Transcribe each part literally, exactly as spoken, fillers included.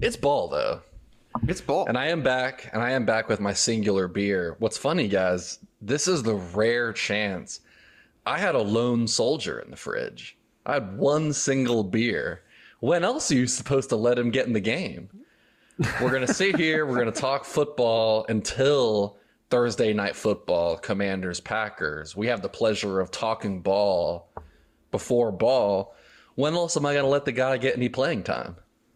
It's ball though. It's ball. And I am back, and I am back with my singular beer. What's funny, guys, this is the rare chance. I had a lone soldier in the fridge. I had one single beer. When else are you supposed to let him get in the game? We're going to sit here, we're going to talk football until Thursday night football, Commanders, Packers. We have the pleasure of talking ball before ball. When else am I going to let the guy get any playing time?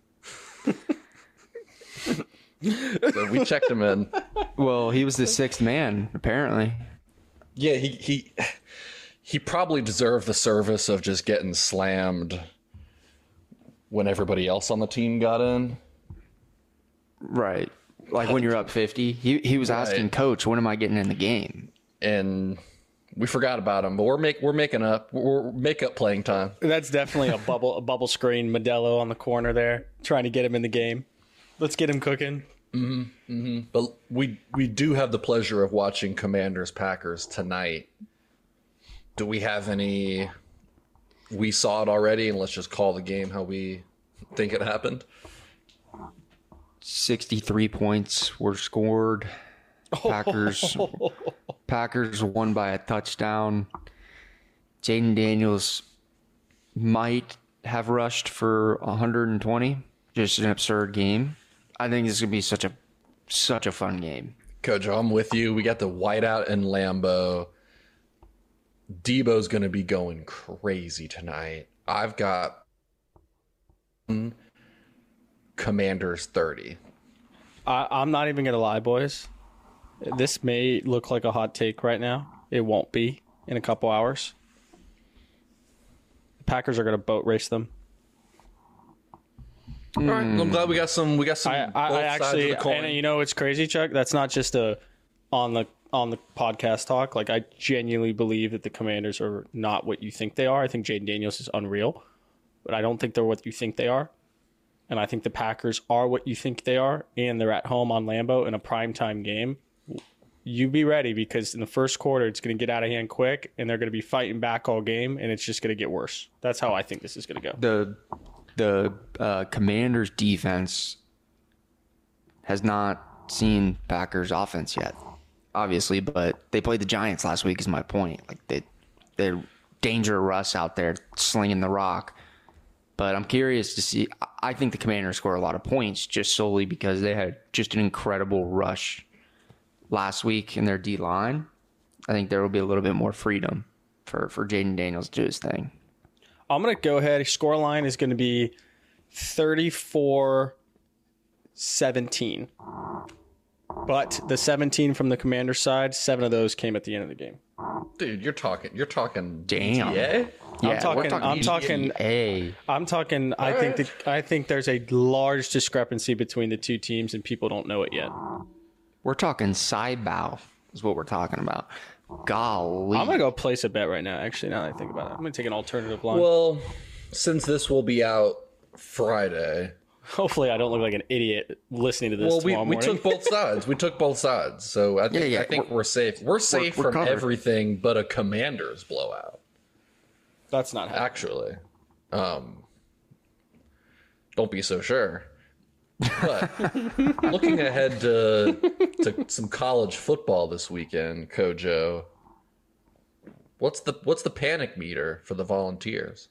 So we checked him in. Well, he was the sixth man, apparently. Yeah, he he he probably deserved the service of just getting slammed when everybody else on the team got in. Right. Like when you're up fifty. He he was asking Right. coach, when am I getting in the game? And we forgot about him, but we're make we're making up we're make up playing time. That's definitely a bubble a bubble screen Modelo on the corner there, trying to get him in the game. Let's get him cooking. Mm-hmm, mm-hmm. But we we do have the pleasure of watching Commanders Packers tonight. Do we have any? We saw it already, and let's just call the game how we think it happened. sixty-three points were scored. Packers Packers won by a touchdown. Jaden Daniels might have rushed for one hundred twenty. Just an absurd game. I think this is gonna be such a such a fun game. Coach, I'm with you. We got the whiteout in Lambeau. Debo's going to be going crazy tonight. I've got Commanders thirty. I, I'm not even gonna lie, boys. This may look like a hot take right now. It won't be in a couple hours. The Packers are gonna boat race them. All right, I'm glad we got some. We got some. I, both I, I sides actually, of the coin. and you know, it's crazy, Chuck. That's not just a on the on the podcast talk. Like, I genuinely believe that the Commanders are not what you think they are. I think Jaden Daniels is unreal, but I don't think they're what you think they are. And I think the Packers are what you think they are, and they're at home on Lambeau in a primetime game. You be ready, because in the first quarter, it's going to get out of hand quick, and they're going to be fighting back all game, and it's just going to get worse. That's how I think this is going to go. The the uh, Commanders defense has not seen Packers offense yet, obviously, but they played the Giants last week is my point. Like they they're Danger Russ out there slinging the rock. But I'm curious to see. I think the Commanders score a lot of points just solely because they had just an incredible rush last week in their D line. I think there will be a little bit more freedom for, for Jaden Daniels to do his thing. I'm going to go ahead. Scoreline is going to be thirty-four seventeen. But the seventeen from the Commander side, seven of those came at the end of the game. Dude, you're talking. You're talking. Damn. D T A? Yeah, I'm talking. we're talking I'm talking. Hey, I'm talking. I All think right. that I think there's a large discrepancy between the two teams, and people don't know it yet. we're talking side bow is what we're talking about. Golly. I'm gonna go place a bet right now. Actually, now that I think about it, I'm gonna take an alternative line. Well, since this will be out Friday. Hopefully, I don't look like an idiot listening to this Well, we, tomorrow we morning. took both sides. We took both sides. So I think, Yeah, yeah, I think we're- we're, safe. We're safe we're from covered. everything but a Commanders blowout, That's not happening. actually. Um, don't be so sure. But looking ahead to, to some college football this weekend, Kojo, what's the what's the panic meter for the Volunteers?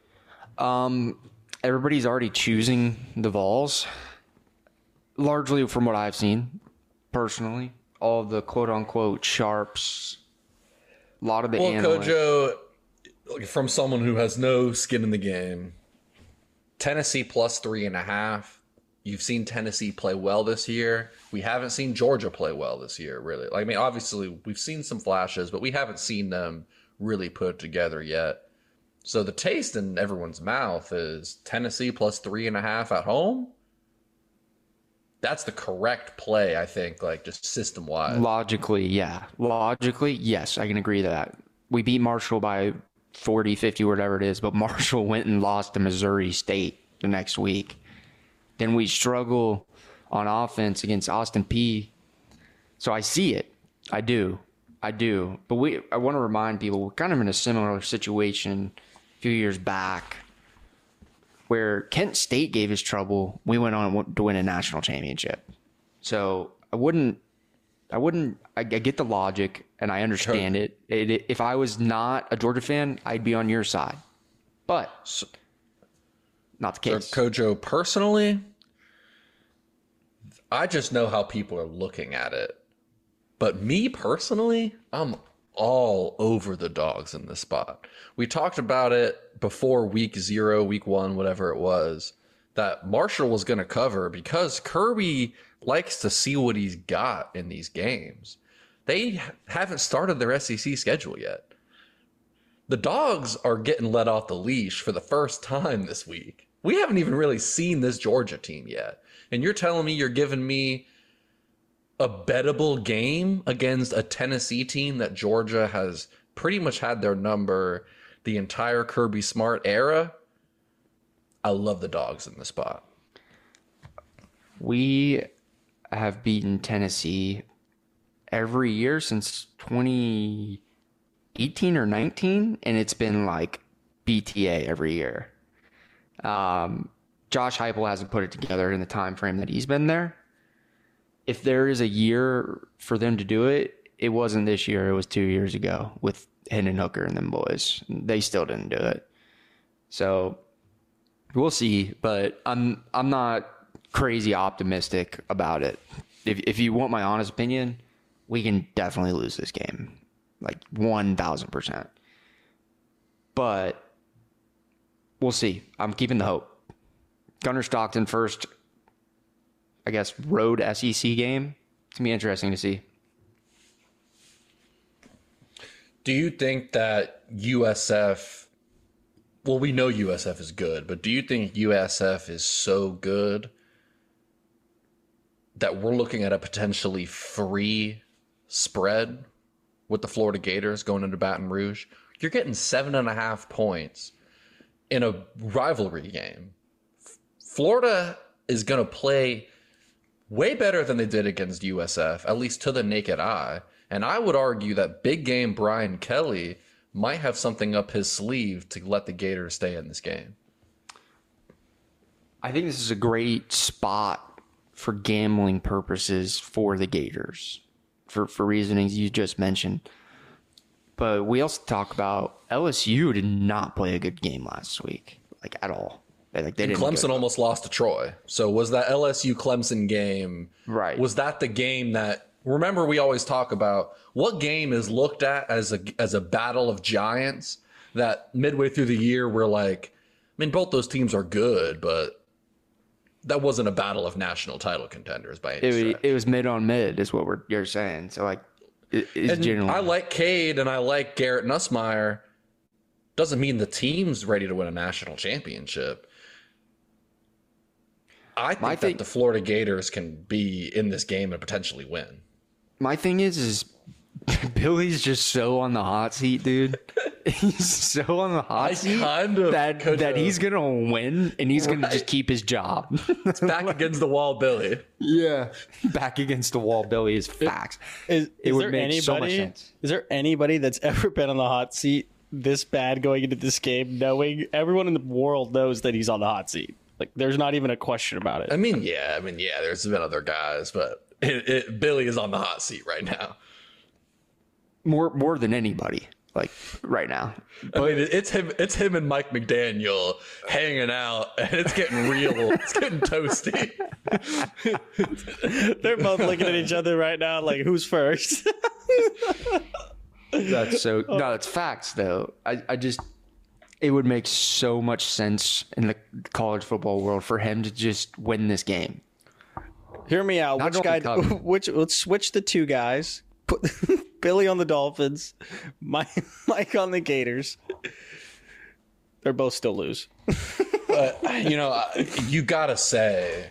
Um, everybody's already choosing the Vols, largely from what I've seen, personally. All of the quote-unquote sharps, a lot of the Well, analysts. Kojo, from someone who has no skin in the game, Tennessee plus three and a half. You've seen Tennessee play well this year. We haven't seen Georgia play well this year, really. Like, I mean, obviously, we've seen some flashes, but we haven't seen them really put together yet. So the taste in everyone's mouth is Tennessee plus three and a half at home. That's the correct play, I think, like just system-wide. Logically, yeah. Logically, yes, I can agree to that. We beat Marshall by forty, fifty, whatever it is, but Marshall went and lost to Missouri State the next week. Then we struggle on offense against Austin Peay. So I see it. I do. I do. But we I want to remind people we're kind of in a similar situation a few years back where Kent State gave us trouble, we went on to win a national championship. So I wouldn't, I wouldn't, I, I get the logic and I understand it. It, it. If I was not a Georgia fan, I'd be on your side, but So, not the case. so Kojo, personally, I just know how people are looking at it. But me personally, I'm all over the dogs in this spot. We talked about it before week zero, week one, whatever it was, that Marshall was going to cover because Kirby likes to see what he's got in these games. They haven't started their S E C schedule yet. The dogs are getting let off the leash for the first time this week. We haven't even really seen this Georgia team yet. And you're telling me you're giving me a bettable game against a Tennessee team that Georgia has pretty much had their number the entire Kirby Smart era? I love the dogs in the spot. We have beaten Tennessee every year since twenty eighteen or nineteen, and it's been like B T A every year. Um, Josh Heupel hasn't put it together in the time frame that he's been there. If there is a year for them to do it, it wasn't this year. It was two years ago with Hendon Hooker and them boys. They still didn't do it. So we'll see, but I'm I'm not crazy optimistic about it. If if you want my honest opinion, we can definitely lose this game, like one thousand percent. But we'll see. I'm keeping the hope. Gunnar Stockton first, I guess, road S E C game. It's going to be interesting to see. Do you think that U S F, well, we know U S F is good, but do you think U S F is so good that we're looking at a potentially free spread with the Florida Gators going into Baton Rouge? You're getting seven and a half points in a rivalry game. Florida is going to play way better than they did against U S F, at least to the naked eye. And I would argue that big game Brian Kelly might have something up his sleeve to let the Gators stay in this game. I think this is a great spot for gambling purposes for the Gators, for, for reasonings you just mentioned. But we also talk about L S U did not play a good game last week, like at all. Like they didn't. Clemson almost lost to Troy. So was that L S U Clemson game? Right. Was that the game that? Remember, we always talk about what game is looked at as a as a battle of giants. That midway through the year, we're like, I mean, both those teams are good, but that wasn't a battle of national title contenders by any It, stretch. it was mid on mid, is what we're you're saying. So like, it, it's And generally. I like Cade and I like Garrett Nussmeier. Doesn't mean the team's ready to win a national championship. I think My that thing- the Florida Gators can be in this game and potentially win. My thing is, is Billy's just so on the hot seat, dude. He's so on the hot I seat kind of that could that have- he's gonna win and he's gonna Right. just keep his job. Back against the wall, Billy. Yeah, back against the wall, Billy is facts. Is, It is would there make anybody? so much sense. Is there anybody that's ever been on the hot seat this bad going into this game, knowing everyone in the world knows that he's on the hot seat? Like, there's not even a question about it. I mean, yeah, I mean, yeah, there's been other guys, but it, it, Billy is on the hot seat right now. More more than anybody, like right now. I mean, it, it's him, it's him and Mike McDaniel hanging out, and it's getting real, it's getting toasty. They're both looking at each other right now, like, who's first? That's so no, it's facts though. I, I just it would make so much sense in the college football world for him to just win this game. Hear me out. Not Which guy? only cover. Which? Let's switch the two guys. Put Billy on the Dolphins, Mike, Mike on the Gators. They're both still lose. But, you know, I- you gotta say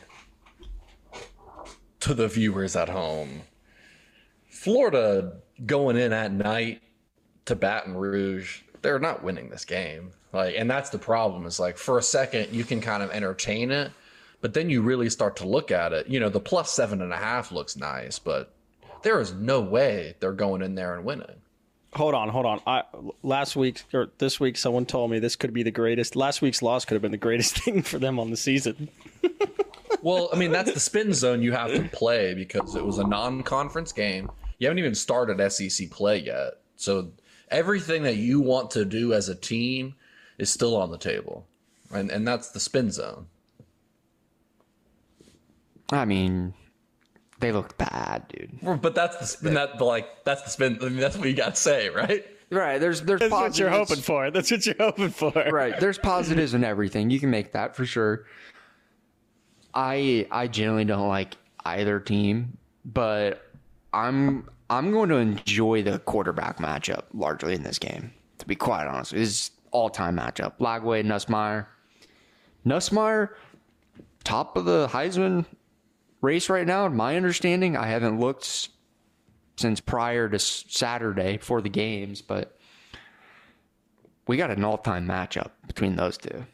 to the viewers at home, Florida going in at night to Baton Rouge, they're not winning this game. Like, and that's the problem. Is like for a second you can kind of entertain it, but then you really start to look at it. You know, the plus seven and a half looks nice, but there is no way they're going in there and winning. hold on, hold on. I last week or this week, someone told me this could be the greatest. Last week's loss could have been the greatest thing for them on the season. Well, I mean, that's the spin zone you have to play because it was a non-conference game. You haven't even started S E C play yet. So everything that you want to do as a team is still on the table. And and that's the spin zone. I mean, they looked bad, dude. But that's the spin that like that's the spin. I mean, that's what you got to say, right? Right. There's there's That's positives. what you're hoping for. That's what you're hoping for. Right. There's positives in everything. You can make that for sure. I I generally don't like either team, but I'm I'm going to enjoy the quarterback matchup largely in this game. To be quite honest, it's all time matchup. Lagway, Nussmeier, Nussmeier, top of the Heisman race right now. In my understanding, I haven't looked since prior to Saturday for the games, but we got an all time matchup between those two.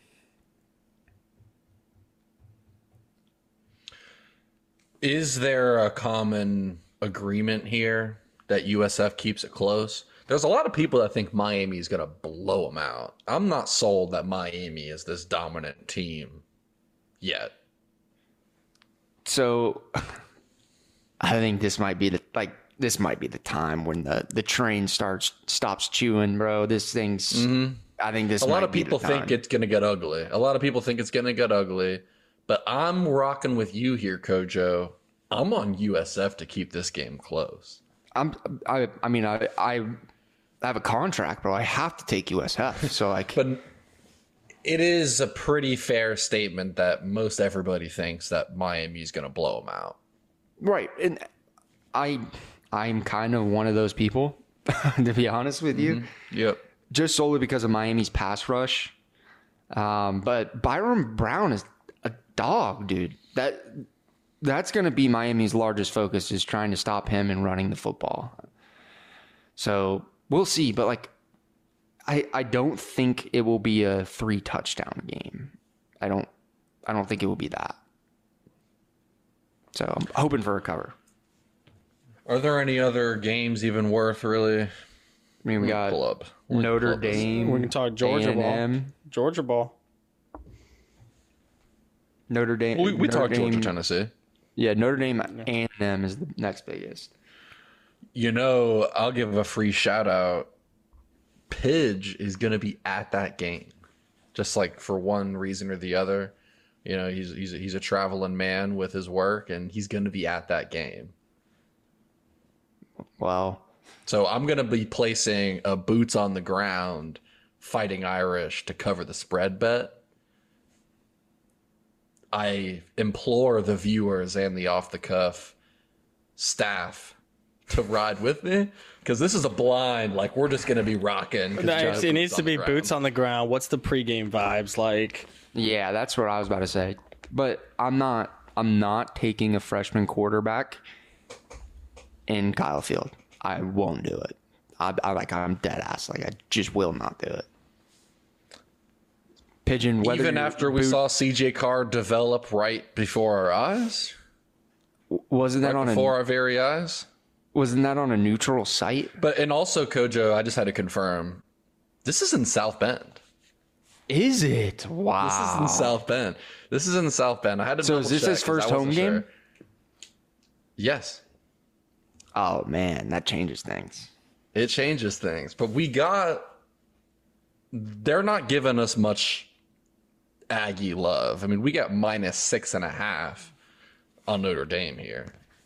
Is there a common agreement here that U S F keeps it close? There's a lot of people that think Miami is going to blow them out. I'm not sold that Miami is this dominant team yet. So I think this might be the like this might be the time when the, the train starts stops chewing, bro. This thing's mm-hmm. I think this a lot might of people be the time. think it's going to get ugly. A lot of people think it's going to get ugly. But I'm rocking with you here, Kojo. I'm on U S F to keep this game close. I'm. I. I mean, I. I have a contract, bro. I have to take U S F. So like, but it is a pretty fair statement that most everybody thinks that Miami's going to blow them out. Right, and I. I'm kind of one of those people, to be honest with you. Mm-hmm. Yep. Just solely because of Miami's pass rush. Um, but Byron Brown is a dog, dude. That that's going to be Miami's largest focus is trying to stop him and running the football. So we'll see, but like, I I don't think it will be a three touchdown game. I don't I don't think it will be that. So I'm hoping for a cover. Are there any other games even worth really? I mean, we got pull up. Notre pull up Dame. We can talk Georgia A and M. ball. Georgia ball. Notre Dame. We, we Notre talked Dame, Georgia, Tennessee. Yeah, Notre Dame A and M is the next biggest. You know, I'll give a free shout out. Pidge is going to be at that game, just like for one reason or the other. You know, he's he's he's a traveling man with his work, and he's going to be at that game. Wow. So I'm going to be placing a boots on the ground, Fighting Irish to cover the spread bet. I implore the viewers and the off the cuff staff to ride with me because this is a blind. Like we're just going to be rocking. Nice. It needs to be boots on the ground. What's the pregame vibes like? Yeah, that's what I was about to say. But I'm not. I'm not taking a freshman quarterback in Kyle Field. I won't do it. I, I like. I'm dead ass. Like I just will not do it. Pigeon. Whether Even after we boot, saw C J Carr develop right before our eyes, wasn't that right on before a, our very eyes? Wasn't that on a neutral site? But and also Kojo, I just had to confirm. This is in South Bend. Is it? Wow. This is in South Bend. This is in South Bend. I had to. So is this his first home game? Sure. Yes. Oh man, that changes things. It changes things. But we got. They're not giving us much Aggie love. I mean, we got minus six and a half on Notre Dame here.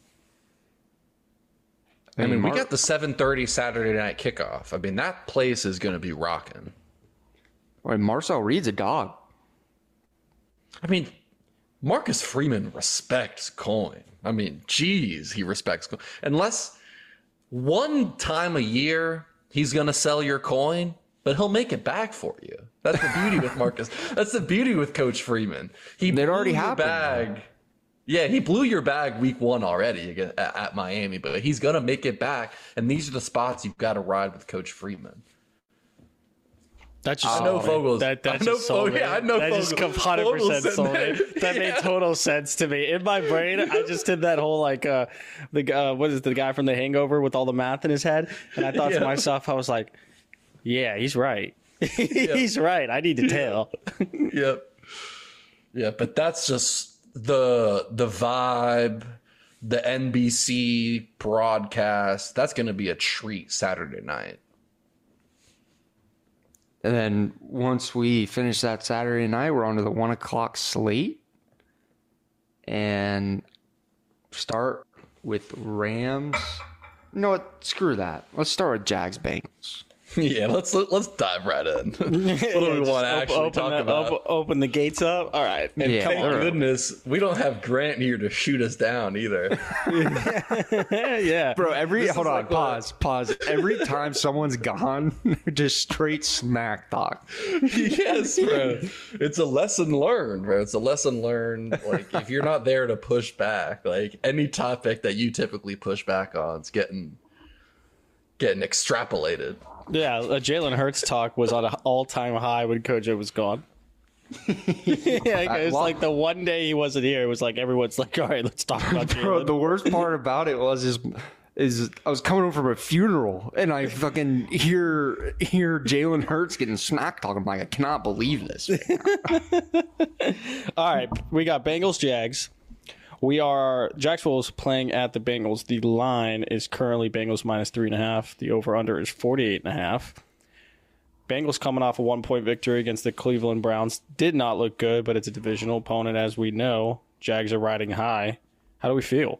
I mean, Mar- we got the seven thirty Saturday night kickoff. I mean, that place is going to be rocking. Well, Marcel Reed's a dog. I mean, Marcus Freeman respects coin. I mean, geez, he respects coin. Unless one time a year he's going to sell your coin, but he'll make it back for you. That's the beauty with Marcus. That's the beauty with Coach Freeman. He it blew already your happened. Bag. Yeah, he blew your bag week one already at, at Miami, but he's going to make it back. And these are the spots you've got to ride with Coach Freeman. That just I know sold me. Fogel's- That, that I know just sold Fogel- me. yeah, I know that just Fogel- one hundred percent Fogel sold said me. that. That made Yeah. total sense to me. In my brain, I just did that whole like uh the uh, what is it, the guy from The Hangover with all the math in his head, and I thought Yeah. to myself, I was like, yeah, he's right. He's right. I need to tell. Yep. Yeah, but that's just the the vibe, the N B C broadcast. That's going to be a treat Saturday night. And then once we finish that Saturday night, we're on to the one o'clock slate. And start with Rams. No, what? Screw that. Let's start with Jags Bengals. Yeah, let's let's dive right in. What do we Just want to op- actually open talk the- about? op- open the gates up. All right. And Yeah, thank they're- goodness we don't have Grant here to shoot us down either. yeah. Bro, every hold is on, like what- pause, pause. Every time someone's gone, just straight smack talk. Yes, bro. It's a lesson learned, bro. It's a lesson learned. Like if you're not there to push back, like any topic that you typically push back on, it's getting getting extrapolated. Yeah, uh, Jalen Hurts talk was on an all-time high when Kojo was gone. Yeah, it was well- like the one day he wasn't here. It was like everyone's like, "All right, let's talk about Bro, Jalen." the worst part about it was is is I was coming home from a funeral and I fucking hear hear Jalen Hurts getting smack talking. I'm like, I cannot believe this. All right, we got Bengals Jags. We are Jacksonville's playing at the Bengals. The line is currently Bengals minus three and a half. The over/under is forty-eight and a half. Bengals coming off a one-point victory against the Cleveland Browns. Did not look good, but it's a divisional opponent, as we know. Jags are riding high. How do we feel?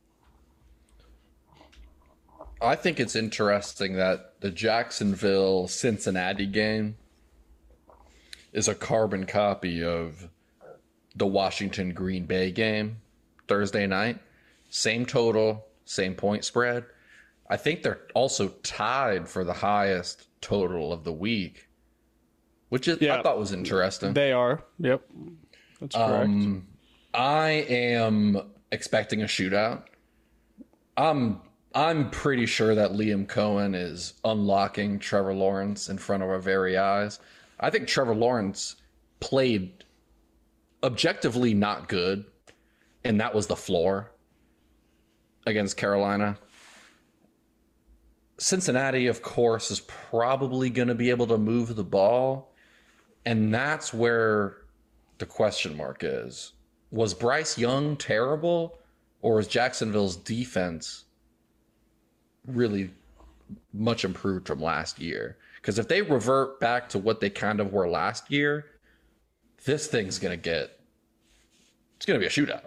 I think it's interesting that the Jacksonville Cincinnati game is a carbon copy of the Washington Green Bay game Thursday night. Same total, same point spread. I think they're also tied for the highest total of the week, which is, Yeah. I thought was interesting. They are. Yep. That's correct. Um, I am expecting a shootout. I'm I'm pretty sure that Liam Cohen is unlocking Trevor Lawrence in front of our very eyes. I think Trevor Lawrence played objectively not good, and that was the floor against Carolina. Cincinnati, of course, is probably going to be able to move the ball, and that's where the question mark is. Was Bryce Young terrible, or was Jacksonville's defense really much improved from last year? Because if they revert back to what they kind of were last year, this thing's going to get, it's going to be a shootout.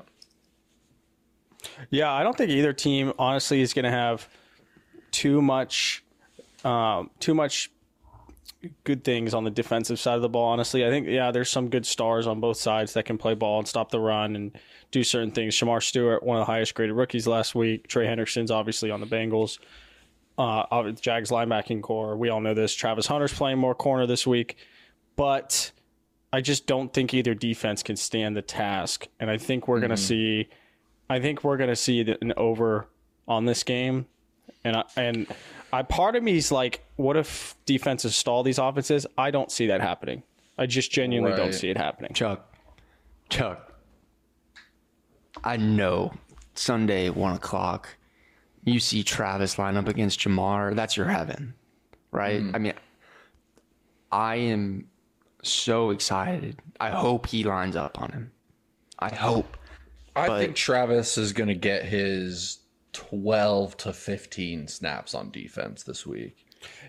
Yeah, I don't think either team, honestly, is going to have too much, um, too much good things on the defensive side of the ball. Honestly, I think yeah, there's some good stars on both sides that can play ball and stop the run and do certain things. Shamar Stewart, one of the highest graded rookies last week. Trey Hendrickson's obviously on the Bengals. Uh, Jags linebacking core. We all know this. Travis Hunter's playing more corner this week, but I just don't think either defense can stand the task. And I think we're mm-hmm. going to see, I think we're going to see an over on this game. And I, and I, part of me is like, what if defenses stall these offenses? I don't see that happening. I just genuinely Right. don't see it happening. Chuck, Chuck, I know Sunday, one o'clock, you see Travis line up against Jamar. That's your heaven, right? Mm. I mean, I am so excited. I hope he lines up on him. I hope. I But- think Travis is going to get his twelve to fifteen snaps on defense this week.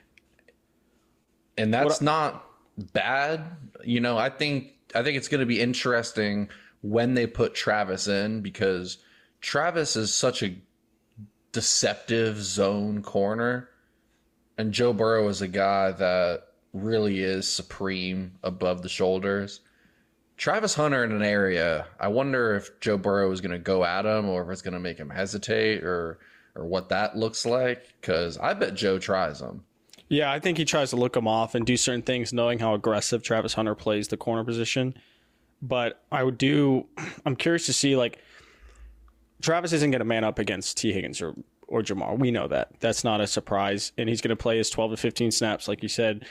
And that's What I- not bad. You know, I think I think it's going to be interesting when they put Travis in, because Travis is such a deceptive zone corner, and Joe Burrow is a guy that really is supreme above the shoulders. Travis Hunter in an area, I wonder if Joe Burrow is going to go at him, or if it's going to make him hesitate, or or what that looks like, because I bet Joe tries him. Yeah, I think he tries to look him off and do certain things, knowing how aggressive Travis Hunter plays the corner position. But I would do, I'm curious to see, like, Travis isn't going to man up against T. Higgins or, or Jamar. We know that. That's not a surprise. And he's going to play his twelve to fifteen snaps, like you said.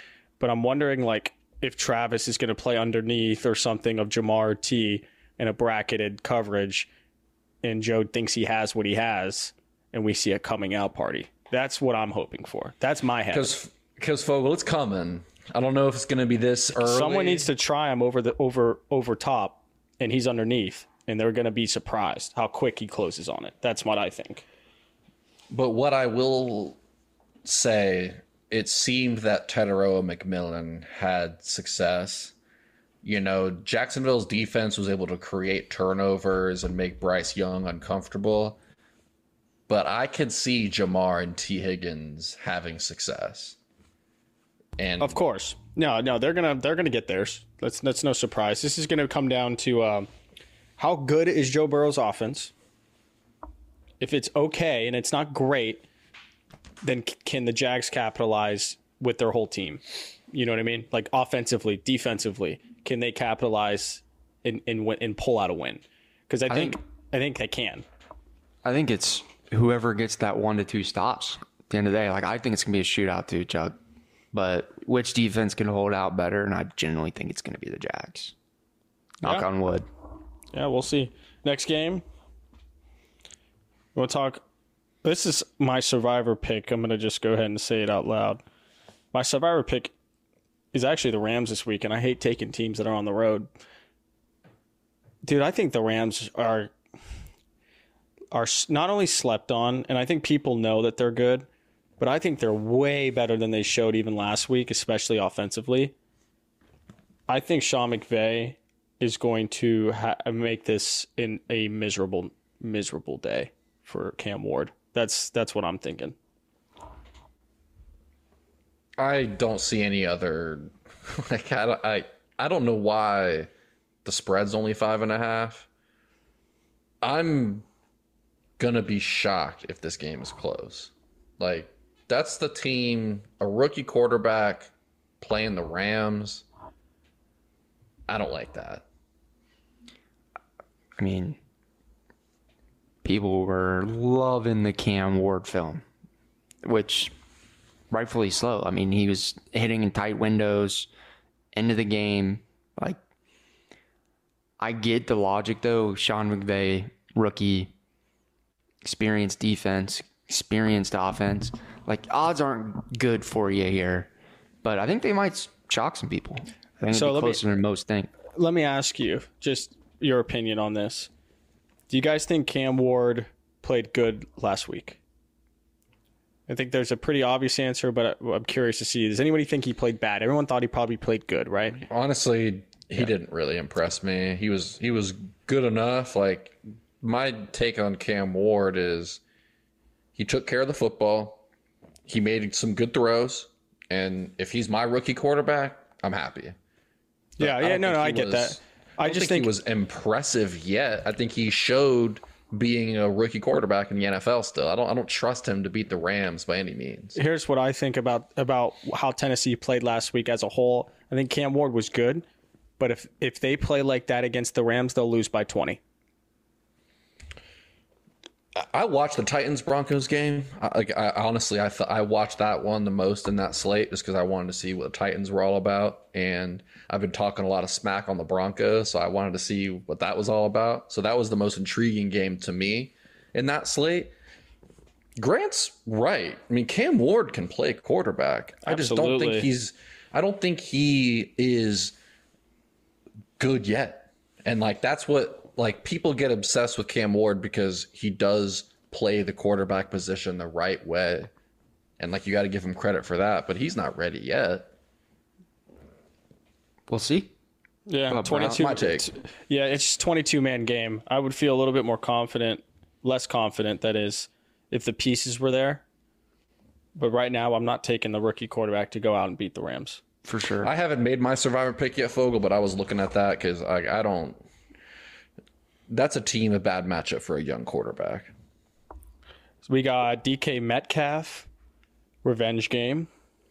but I'm wondering like if Travis is going to play underneath or something of Jamar T in a bracketed coverage, and Joe thinks he has what he has, and we see a coming out party. That's what I'm hoping for. That's my head. Because because Fogel, it's coming. I don't know if it's going to be this early. Someone needs to try him over the over over top, and he's underneath, and they're going to be surprised how quick he closes on it. That's what I think. But what I will say, it seemed that Teteroa McMillan had success. You know, Jacksonville's defense was able to create turnovers and make Bryce Young uncomfortable. But I could see Jamar and T. Higgins having success. And Of course. No, no, they're gonna they're gonna get theirs. That's that's no surprise. This is gonna come down to um, how good is Joe Burrow's offense. If it's okay and it's not great, then c- can the Jags capitalize with their whole team? You know what I mean? Like offensively, defensively, can they capitalize and and, win, and pull out a win? Because I, I think, think I think they can. I think it's whoever gets that one to two stops at the end of the day. Like I think it's gonna be a shootout too, Chuck. But which defense can hold out better? And I generally think it's gonna be the Jags. Knock Yeah. on wood. Yeah, we'll see. Next game. We'll talk. This is my survivor pick. I'm going to just go ahead and say it out loud. My survivor pick is actually the Rams this week, and I hate taking teams that are on the road. Dude, I think the Rams are are not only slept on, and I think people know that they're good, but I think they're way better than they showed even last week, especially offensively. I think Sean McVay is going to ha- make this in a miserable, miserable day for Cam Ward. That's that's what I'm thinking. I don't see any other. Like I, don't- I, I don't know why the spread's only five and a half. I'm gonna be shocked if this game is close. Like that's the team, a rookie quarterback playing the Rams. I don't like that. I mean, people were loving the Cam Ward film, which rightfully so. I mean, he was hitting in tight windows, end of the game. Like, I get the logic though. Sean McVay, rookie, experienced defense, experienced offense. Like, odds aren't good for you here, but I think they might shock some people. I think So it'll let be me- closer than most think. Let me ask you just your opinion on this. Do you guys think Cam Ward played good last week? I think there's a pretty obvious answer, but I- I'm curious to see. Does anybody think he played bad? Everyone thought he probably played good, right? Honestly, he didn't really impress me. He was he was good enough. Like my take on Cam Ward is he took care of the football. He made some good throws, and if he's my rookie quarterback, I'm happy. But Yeah, I yeah, don't no, think no, he I get was- that. I, I don't just think, think, he was impressive yet. I think he showed being a rookie quarterback in the N F L still. I don't I don't trust him to beat the Rams by any means. here's what I think about about how Tennessee played last week as a whole. I think Cam Ward was good, but if if they play like that against the Rams, they'll lose by twenty. I watched the Titans Broncos game. I, like I honestly, I th- I watched that one the most in that slate just because I wanted to see what the Titans were all about, and I've been talking a lot of smack on the Broncos, so I wanted to see what that was all about. So that was the most intriguing game to me in that slate. Grant's right. I mean, Cam Ward can play quarterback. I just don't Absolutely. think he's. I don't think he is good yet, and like that's what. Like people get obsessed with Cam Ward because he does play the quarterback position the right way. And like you got to give him credit for that, but he's not ready yet. We'll see. Yeah, Well, twenty-two. my take. Yeah, it's just twenty-two man game. I would feel a little bit more confident, less confident, that is, if the pieces were there. But right now, I'm not taking the rookie quarterback to go out and beat the Rams. For sure. I haven't made my survivor pick yet, Fogel, but I was looking at that because I, I don't. That's a team a bad matchup for a young quarterback. So we got D K Metcalf, revenge game.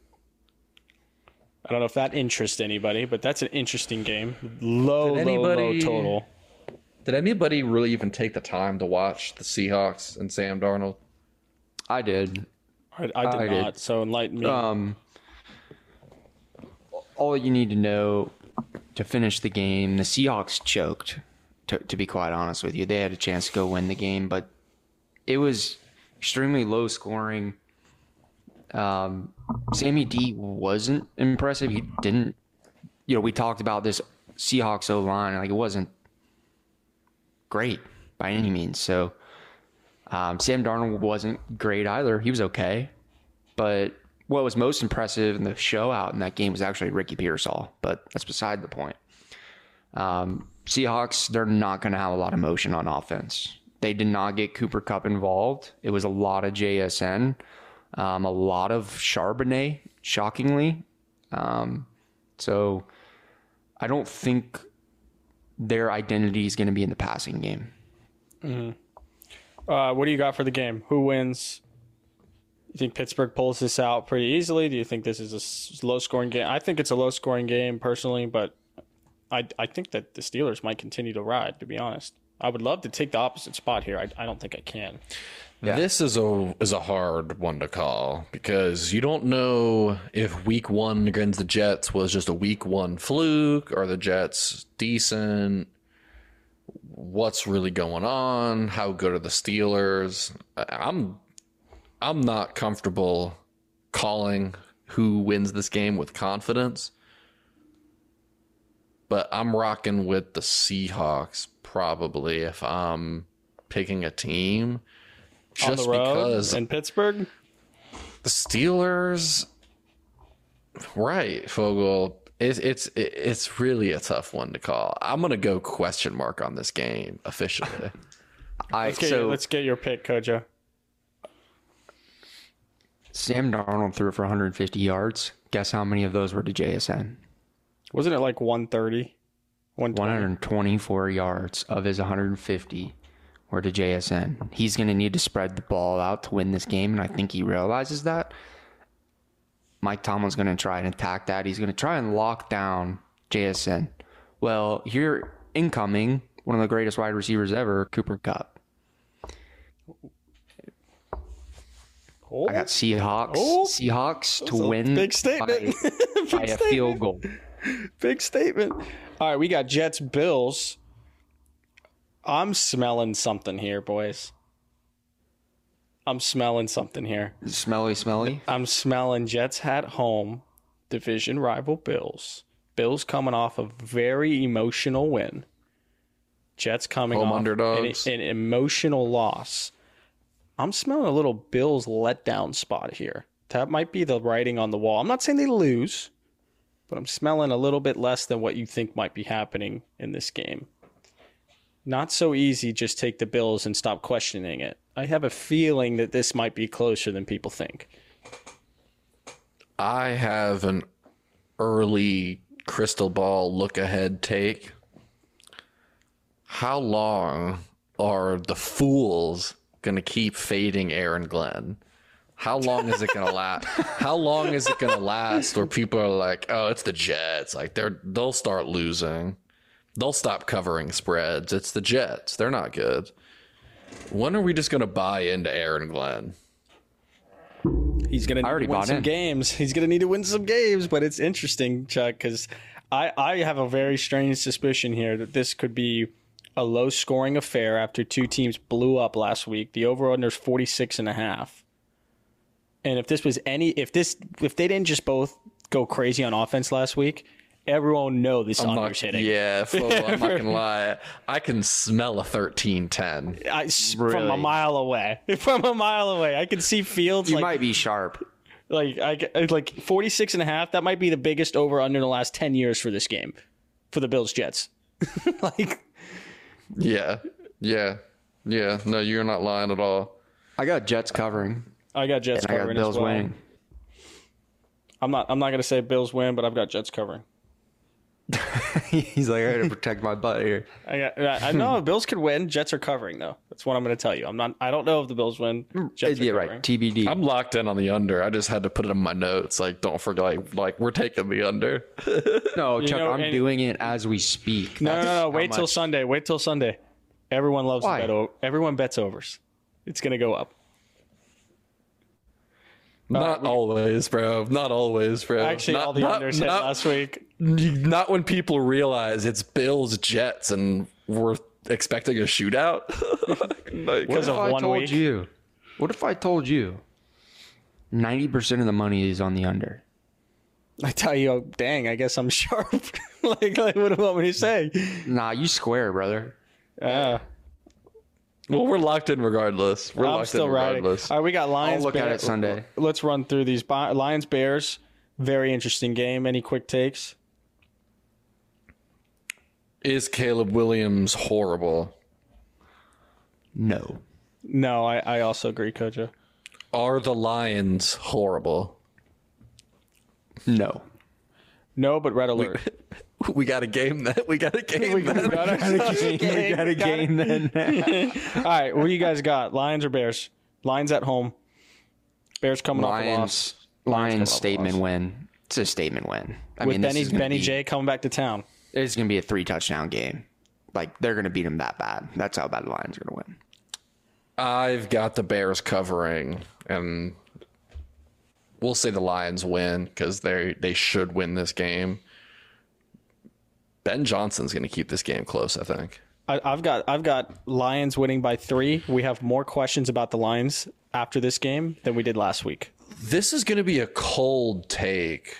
I don't know if that interests anybody, but that's an interesting game. Low, Did low, low anybody- total. Did anybody really even take the time to watch the Seahawks and Sam Darnold? I did. I, I did I did. not. So enlighten me. Um, all you need to know to finish the game, the Seahawks choked, to, to be quite honest with you. They had a chance to go win the game, but it was extremely low scoring. Um, Sammy D wasn't impressive. He didn't, you know, we talked about this Seahawks O-line. Like, it wasn't great by any means. So um, Sam Darnold wasn't great either. He was okay. But what was most impressive in the show out in that game was actually Ricky Pearsall. But that's beside the point. Um, Seahawks, they're not going to have a lot of motion on offense. They did not get Cooper Kupp involved. It was a lot of J S N, um, a lot of Charbonnet, shockingly. Um, so I don't think their identity is going to be in the passing game. Mm-hmm. Uh, what do you got for the game? Who wins? You think Pittsburgh pulls this out pretty easily? Do you think this is a low-scoring game? I think it's a low-scoring game personally, but I I think that the Steelers might continue to ride, to be honest. I would love to take the opposite spot here. I, I don't think I can. Yeah. This is a is a hard one to call because you don't know if week one against the Jets was just a week one fluke or the Jets decent. What's really going on? How good are the Steelers? I'm I'm not comfortable calling who wins this game with confidence, but I'm rocking with the Seahawks probably if I'm picking a team. Just on the road because in Pittsburgh, the Steelers, right, Fogel. It's it's it's really a tough one to call. I'm gonna go question mark on this game officially. I let's get, so your, let's get your pick, Kojo. Sam Darnold threw for one hundred fifty yards. Guess how many of those were to J S N? Wasn't it like one thirty? one hundred twenty-four yards of his one hundred fifty were to J S N. He's going to need to spread the ball out to win this game, and I think he realizes that. Mike Tomlin's going to try and attack that. He's going to try and lock down J S N. Well, here incoming, one of the greatest wide receivers ever, Cooper Kupp. Oh. I got Seahawks. Oh. Seahawks to a win big statement. by, Big by a statement. field goal. Big statement. All right, we got Jets Bills. I'm smelling something here, boys. I'm smelling something here. Smelly, smelly. I'm smelling Jets at home, division rival Bills. Bills coming off a very emotional win. Jets coming Home off underdogs. An, an emotional loss. I'm smelling a little Bills letdown spot here. That might be the writing on the wall. I'm not saying they lose, but I'm smelling a little bit less than what you think might be happening in this game. Not so easy, just take the Bills and stop questioning it. I have a feeling that this might be closer than people think. I have an early crystal ball look ahead take. How long are the fools going to keep fading Aaron Glenn? How long is it going to last? How long is it going to last where people are like, oh, it's the Jets. Like they're, they'll start losing. They'll stop covering spreads. It's the Jets. They're not good. When are we just going to buy into Aaron Glenn? He's going to need to win some in. games. He's going to need to win some games, but it's interesting, Chuck, because I, I have a very strange suspicion here that this could be a low-scoring affair after two teams blew up last week. The over-under is forty-six and a half. And if this was any, if this, if they didn't just both go crazy on offense last week, everyone would know this I'm under's not, hitting. Yeah, Flo, I'm not going to lie. I can smell a thirteen ten. I, Really? From a mile away. From a mile away. I can see Fields. You like, might be sharp. Like, I, like forty-six and a half. That might be the biggest over-under in the last ten years for this game. For the Bills-Jets. like... Yeah, yeah, yeah. No, you're not lying at all. I got Jets covering. I got Jets and covering I got Bills as well. winning. I'm not. I'm not going to say Bills win, but I've got Jets covering. He's like, I got to protect my butt here. I got. I know Bills could win. Jets are covering though. That's what I'm going to tell you. I'm not. I don't know if the Bills win. Jets yeah, are right. covering. T B D. I'm locked in on the under. I just had to put it in my notes. Like, don't forget. Like, like we're taking the under. No, Chuck, know, I'm and- doing it as we speak. No, no, That's no, no. how Wait till much- Sunday. Wait till Sunday. Everyone loves Why? to bet. O- everyone bets overs. It's going to go up. Not always, bro. Not always, bro. Actually, not, all the not, unders hit not, last week. Not when people realize it's Bills Jets and we're expecting a shootout. Like, Because of What if I one told week. you? What if I told you ninety percent of the money is on the under? I tell you, oh, dang, I guess I'm sharp. like, like, what do you want me to say? Nah, you square, brother. Uh, well, we're locked in regardless. We're I'm locked still in riding. regardless. All right, we got Lions. I'll look at Bear- it Sunday. Let's run through these. Bi- Lions Bears. Very interesting game. Any quick takes? Is Caleb Williams horrible? No. No, I, I also agree, Koja. Are the Lions horrible? No. No, but red alert. We got a game that we got a game We that. got a We got a game then. All right, what do you guys got? Lions or Bears? Lions at home. Bears coming off a Lions. loss. Lions coming off a statement loss. win. It's a statement win. I With mean, this Benny is gonna Benny be, J coming back to town. It's going to be a three touchdown game. Like, they're going to beat them that bad. That's how bad the Lions are going to win. I've got the Bears covering, and we'll say the Lions win because they they should win this game. Ben Johnson's going to keep this game close, I think. I, I've got I've got Lions winning by three. We have more questions about the Lions after this game than we did last week. This is going to be a cold take.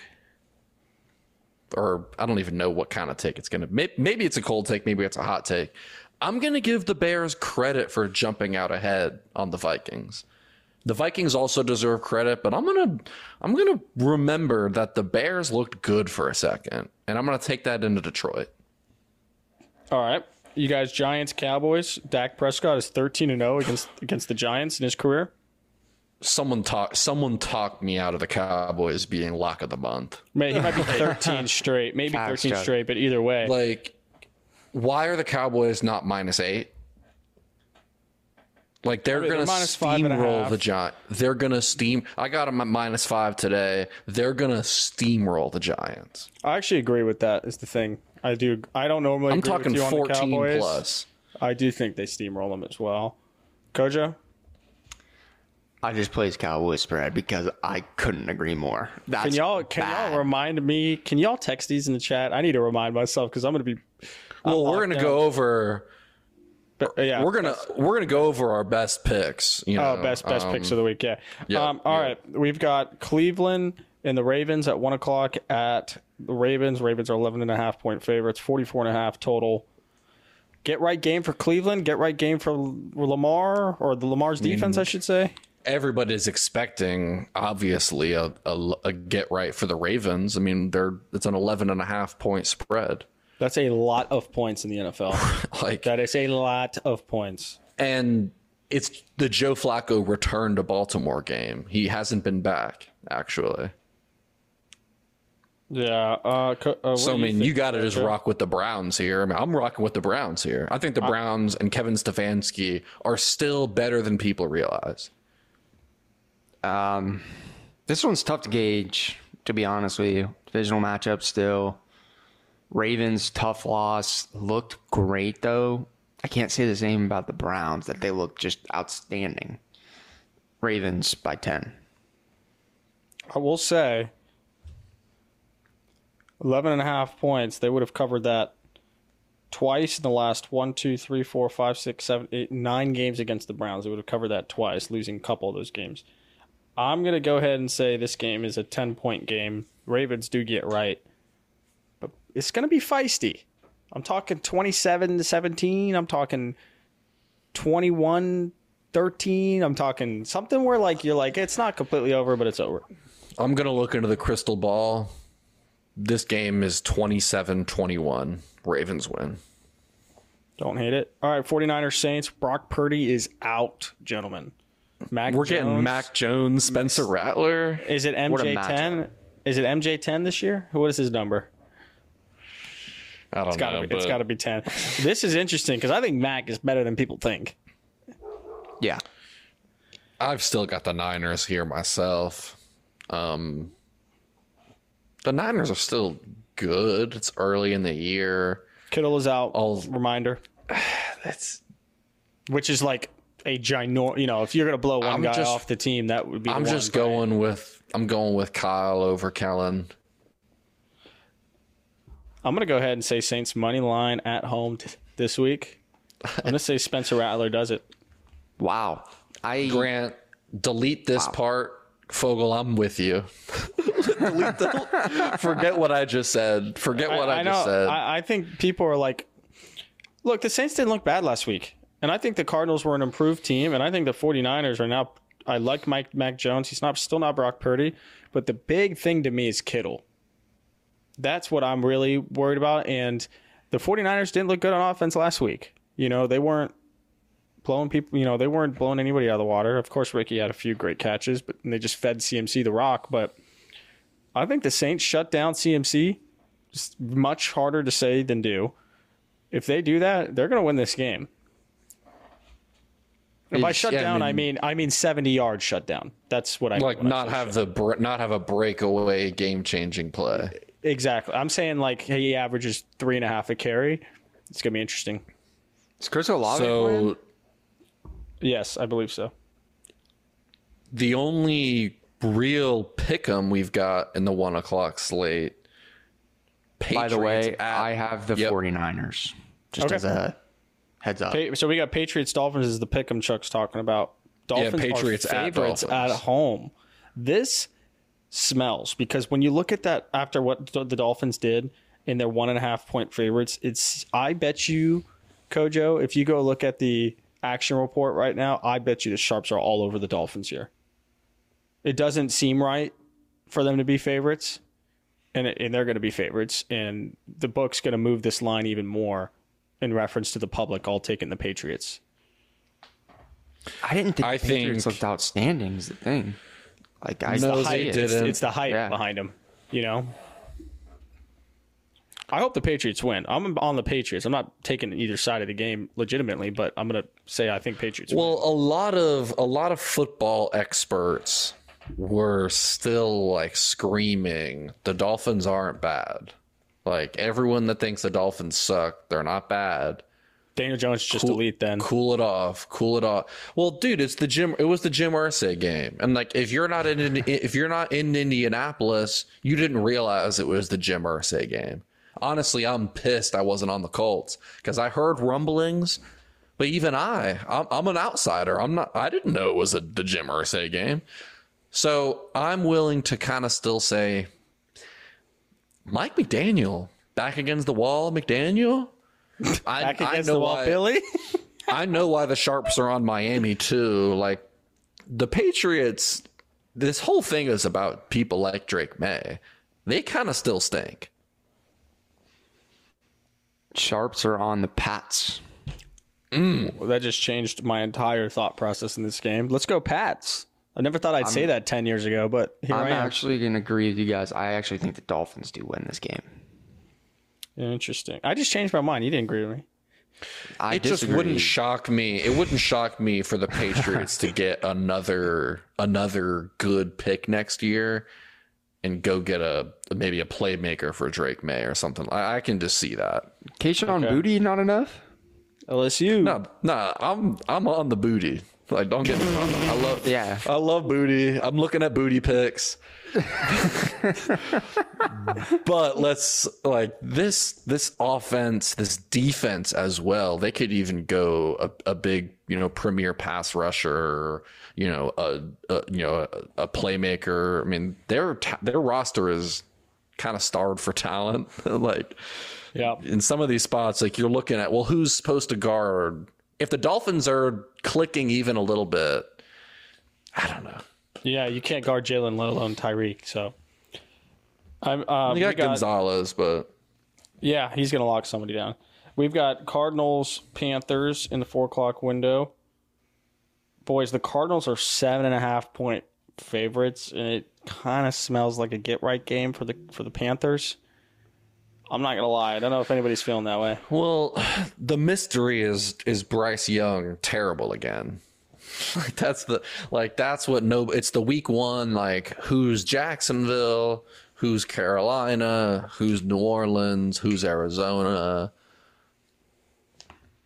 Or I don't even know what kind of take it's going to be. Maybe it's a cold take. Maybe it's a hot take. I'm going to give the Bears credit for jumping out ahead on the Vikings. The Vikings also deserve credit, but I'm going to I'm going to remember that the Bears looked good for a second, and I'm going to take that into Detroit. All right. You guys, Giants, Cowboys. Dak Prescott is thirteen and oh against against the Giants in his career. Someone talk someone talked me out of the Cowboys being lock of the month. May- He might be thirteen straight, maybe Facts, thirteen Chuck. straight, but either way. Like, why are the Cowboys not minus eight? Like, they're I mean, going to they're minus five and a steamroll half. the Giants. They're going to steam. I got them at minus five today. They're going to steamroll the Giants. I actually agree with that. Is the thing I do. I don't normally. I'm agree talking with you on the fourteen Cowboys. plus. I do think they steamroll them as well. Koja, I just plays Cowboys spread because I couldn't agree more. That's can y'all can bad. y'all remind me? Can y'all text these in the chat? I need to remind myself because I'm going to be. Well, we're going to go over. But, uh, yeah, We're gonna we're gonna go over our best picks. You know, Oh, best best um, picks of the week. Yeah. yeah, um, all yeah. right. We've got Cleveland and the Ravens at one o'clock at the Ravens. Ravens are eleven and a half point favorites, forty-four and a half total. Get right game for Cleveland. Get right game for Lamar or the Lamar's defense, I should say. Everybody's expecting, obviously, a, a, a get right for the Ravens. I mean, they're it's an eleven and a half point spread. That's a lot of points in the N F L. Like, That is a lot of points. and it's the Joe Flacco return to Baltimore game. He hasn't been back, actually. Yeah. Uh, co- uh, what So, I do you mean, think, you got to just Joe? rock with the Browns here. I mean, I'm rocking with the Browns here. I think the Browns and Kevin Stefanski are still better than people realize. Um, this one's tough to gauge, to be honest with you. Divisional matchup still. Ravens, tough loss. Looked great, though. I can't say the same about the Browns, that they look just outstanding. Ravens by ten. I will say eleven and a half points. They would have covered that twice in the last one, two, three, four, five, six, seven, eight, nine games against the Browns. They would have covered that twice, losing a couple of those games. I'm going to go ahead and say this game is a ten-point game. Ravens do get right. But it's going to be feisty. I'm talking twenty-seven to seventeen. I'm talking twenty-one thirteen. I'm talking something where like you're like, it's not completely over, but it's over. I'm going to look into the crystal ball. This game is twenty-seven twenty-one. Ravens win. Don't hate it. All right, 49ers Saints. Brock Purdy is out, gentlemen. Mac We're Jones. getting Mac Jones, Spencer Rattler. Is it What a M J matchup. ten? Is it M J ten this year? What is his number? I don't It's got to know. be. It's but got to be ten. This is interesting because I think Mac is better than people think. Yeah. I've still got the Niners here myself. Um, the Niners are still good. It's early in the year. Kittle is out. I'll- Reminder, That's which is like a ginormous. You know, if you're going to blow one I'm guy just- off the team, that would be. I'm the just one, going with I'm going with Kyle over Kellen. I'm going to go ahead and say Saints money line at home t- this week. I'm going to say Spencer Rattler does it. Wow. I Grant, delete this Wow. part. Fogel, I'm with you. delete the, forget what I just said. Forget what I, I just know. said. I, I think people are like, look, the Saints didn't look bad last week. And I think the Cardinals were an improved team. And I think the 49ers are now, I like Mike Mac Jones. He's not still not Brock Purdy. But the big thing to me is Kittle. That's what I'm really worried about. And the 49ers didn't look good on offense last week. You know, they weren't blowing people, you know, they weren't blowing anybody out of the water. Of course, Ricky had a few great catches, but they just fed C M C the rock. But I think the Saints shut down C M C. It's much harder to say than do. If they do that, they're going to win this game. And by It's- shut yeah, I down, I mean- mean I mean seventy yards shut down. That's what I mean like when I not say have shut- the br- not have a breakaway game changing play. exactly. I'm saying like he averages three and a half a carry. It's going to be interesting. is Chris Olave playing? So Yes, I believe so. the only real pick'em we've got in the one o'clock slate. By the way, Patriots at- I have the Yep. 49ers. Just Okay. as a heads up. Pa- So we got Patriots Dolphins is the pick 'em Chuck's talking about. Dolphins Patriots are at favorites at, Dolphins. home. This smells because when you look at that after what the the Dolphins did in their one and a half point favorites, it's I bet you, Kojo, if you go look at the action report right now, I bet you the sharps are all over the Dolphins here. It doesn't seem right for them to be favorites, and it, and they're going to be favorites, and the book's going to move this line even more in reference to the public all taking the Patriots. I didn't think I the Patriots think- looked outstanding is the thing. Like I No, The they hype, it's, didn't. it's the hype Yeah. behind them, you know. I hope the Patriots win. I'm on the Patriots. I'm not taking either side of the game legitimately, but I'm going to say I think Patriots win. Well, a lot of a lot of football experts were still like screaming the Dolphins aren't bad. Like everyone that thinks the Dolphins suck, they're not bad. Daniel Jones just elite then. Cool it off, cool it off. Well, dude, it's the Jim. It was the Jim Irsay game, and like if you're not in if you're not in Indianapolis, you didn't realize it was the Jim Irsay game. Honestly, I'm pissed I wasn't on the Colts because I heard rumblings, but even I, I'm, I'm an outsider. I'm not. I didn't know it was a, the Jim Irsay game, so I'm willing to kind of still say Mike McDaniel back against the wall. McDaniel. I, Back I against know the wall, why, Billy. I know why the Sharps are on Miami too. Like the Patriots, this whole thing is about people like Drake May. They kind of still stink. Sharps are on the Pats. Well, that just changed my entire thought process in this game. Let's go Pats. I never thought I'd say that ten years ago, but here I'm I am. actually going to agree with you guys. I actually think the Dolphins do win this game. Interesting. I just changed my mind. You didn't agree with me. I It just disagree. wouldn't shock me. It wouldn't shock me for the Patriots to get another another good pick next year and go get a maybe a playmaker for Drake May or something. I, I can just see that. Keyshawn Booty not enough? L S U. No, no, I'm I'm on the booty. Like, don't get me wrong. I love Yeah. I love booty. I'm looking at booty pics. But let's like this this offense, this defense as well. They could even go a, a big, you know, premier pass rusher, or, you know, a, a you know a, a playmaker. I mean, their ta- their roster is kind of starved for talent. Like Yeah. in some of these spots, like you're looking at, well, who's supposed to guard? If the Dolphins are clicking even a little bit, I don't know. Yeah, you can't guard Jalen, let alone Tyreek. So, I'm. Um, You we got, got Gonzalez, but Yeah, he's gonna lock somebody down. We've got Cardinals, Panthers in the four o'clock window. Boys, the Cardinals are seven and a half point favorites, and it kind of smells like a get right game for the for the Panthers. I'm not gonna lie, I don't know if anybody's feeling that way. well, the mystery is is Bryce Young terrible again? Like that's the like that's what no. It's the week one. Like who's Jacksonville? Who's Carolina? Who's New Orleans? Who's Arizona?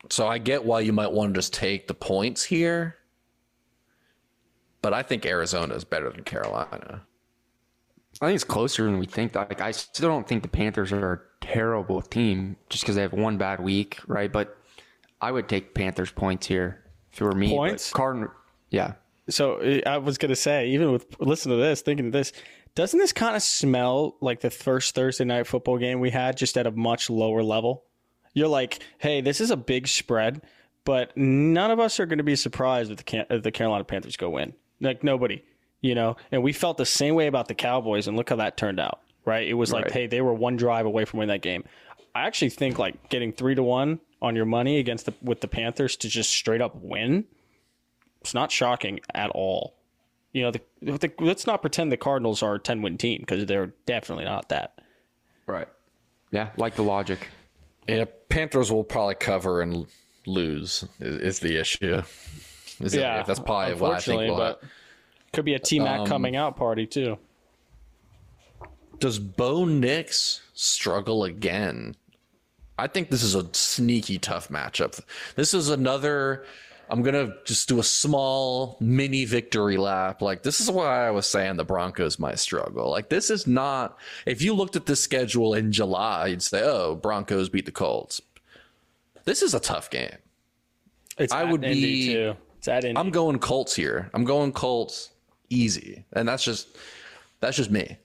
So I get why you might want to just take the points here, but I think Arizona is better than Carolina. I think it's closer than we think. Like, I still don't think the Panthers are a terrible team just because they have one bad week, right? But I would take Panthers points here if it were me. Points? Cardinal, yeah. So I was going to say, even with listen to this, thinking of this, doesn't this kind of smell like the first Thursday night football game we had, just at a much lower level? You're like, hey, this is a big spread, but none of us are going to be surprised if the, Can- if the Carolina Panthers go win. Like, nobody, you know? And we felt the same way about the Cowboys, and look how that turned out, right? It was like, right. hey, they were one drive away from winning that game. I actually think, like, getting three to one on your money against the with the Panthers to just straight up win, it's not shocking at all. You know, the, the, let's not pretend the Cardinals are a ten-win team, because they're definitely not that. Right. Yeah, like the logic. Yeah, Panthers will probably cover and lose is, is the issue. Is Yeah, it, that's probably what I think unfortunately, will but happen. could be a T-Mac Um, coming out party, too. Does Bo Nix struggle again? I think this is a sneaky tough matchup. This is another, I'm going to just do a small mini victory lap. Like, this is why I was saying the Broncos might struggle. Like, this is not, if you looked at this schedule in July, you'd say, oh, Broncos beat the Colts. This is a tough game. It's I at would Indy, be- too. It's at Indy. I'm going Colts here. I'm going Colts easy. And that's just, that's just me.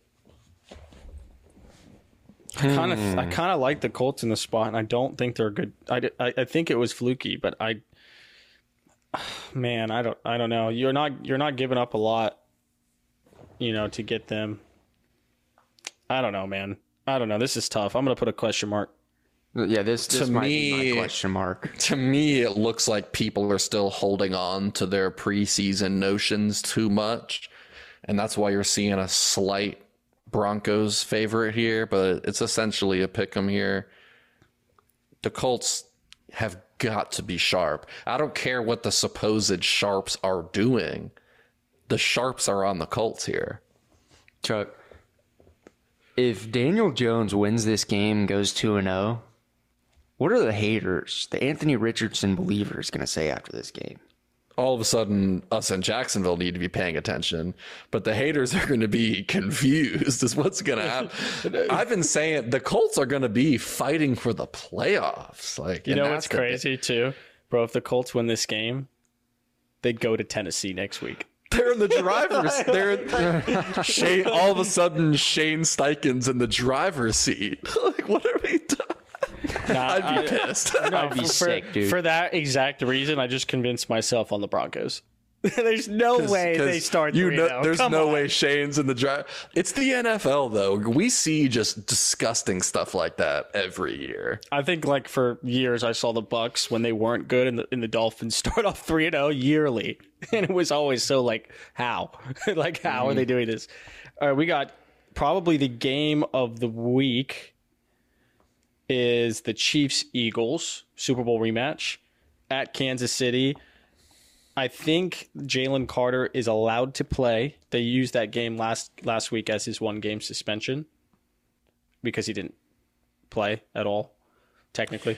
I kind of, I kind of like the Colts in the spot, and I don't think they're good. I, I, I think it was fluky, but I, man, I don't, I don't know. You're not, you're not giving up a lot, you know, to get them. I don't know, man. I don't know. This is tough. I'm gonna put a question mark. Yeah, this, this To might me- be my question mark. To me, it looks like people are still holding on to their preseason notions too much. And that's why you're seeing a slight Broncos favorite here, but it's essentially a pick 'em here. The Colts have got to be sharp. I don't care what the supposed sharps are doing. The sharps are on the Colts here. Chuck, if Daniel Jones wins this game and goes two and oh, what are the haters, the Anthony Richardson believers, going to say after this game? All of a sudden, us in Jacksonville need to be paying attention, but the haters are going to be confused is what's going to happen. I've been saying the Colts are going to be fighting for the playoffs. Like, You and know that's what's the- crazy too, bro? If the Colts win this game, they'd go to Tennessee next week. They're in the driver's. They're Shane. All of a sudden, Shane Steichen's in the driver's seat. Like, what are we doing? Nah, I'd I- be pissed. I'd be for, sick, dude. For that exact reason, I just convinced myself on the Broncos. There's no way they start You three know, oh. there's Come no on. way Shane's in the drive. It's the N F L though. We see just disgusting stuff like that every year. I think like for years I saw the Bucks when they weren't good, and the, and the Dolphins start off three and oh yearly, and it was always so like how, like how are they doing this? All right, we got probably the game of the week is the Chiefs Eagles Super Bowl rematch at Kansas City. I think Jalen Carter is allowed to play. They used that game last last week as his one game suspension because he didn't play at all, technically.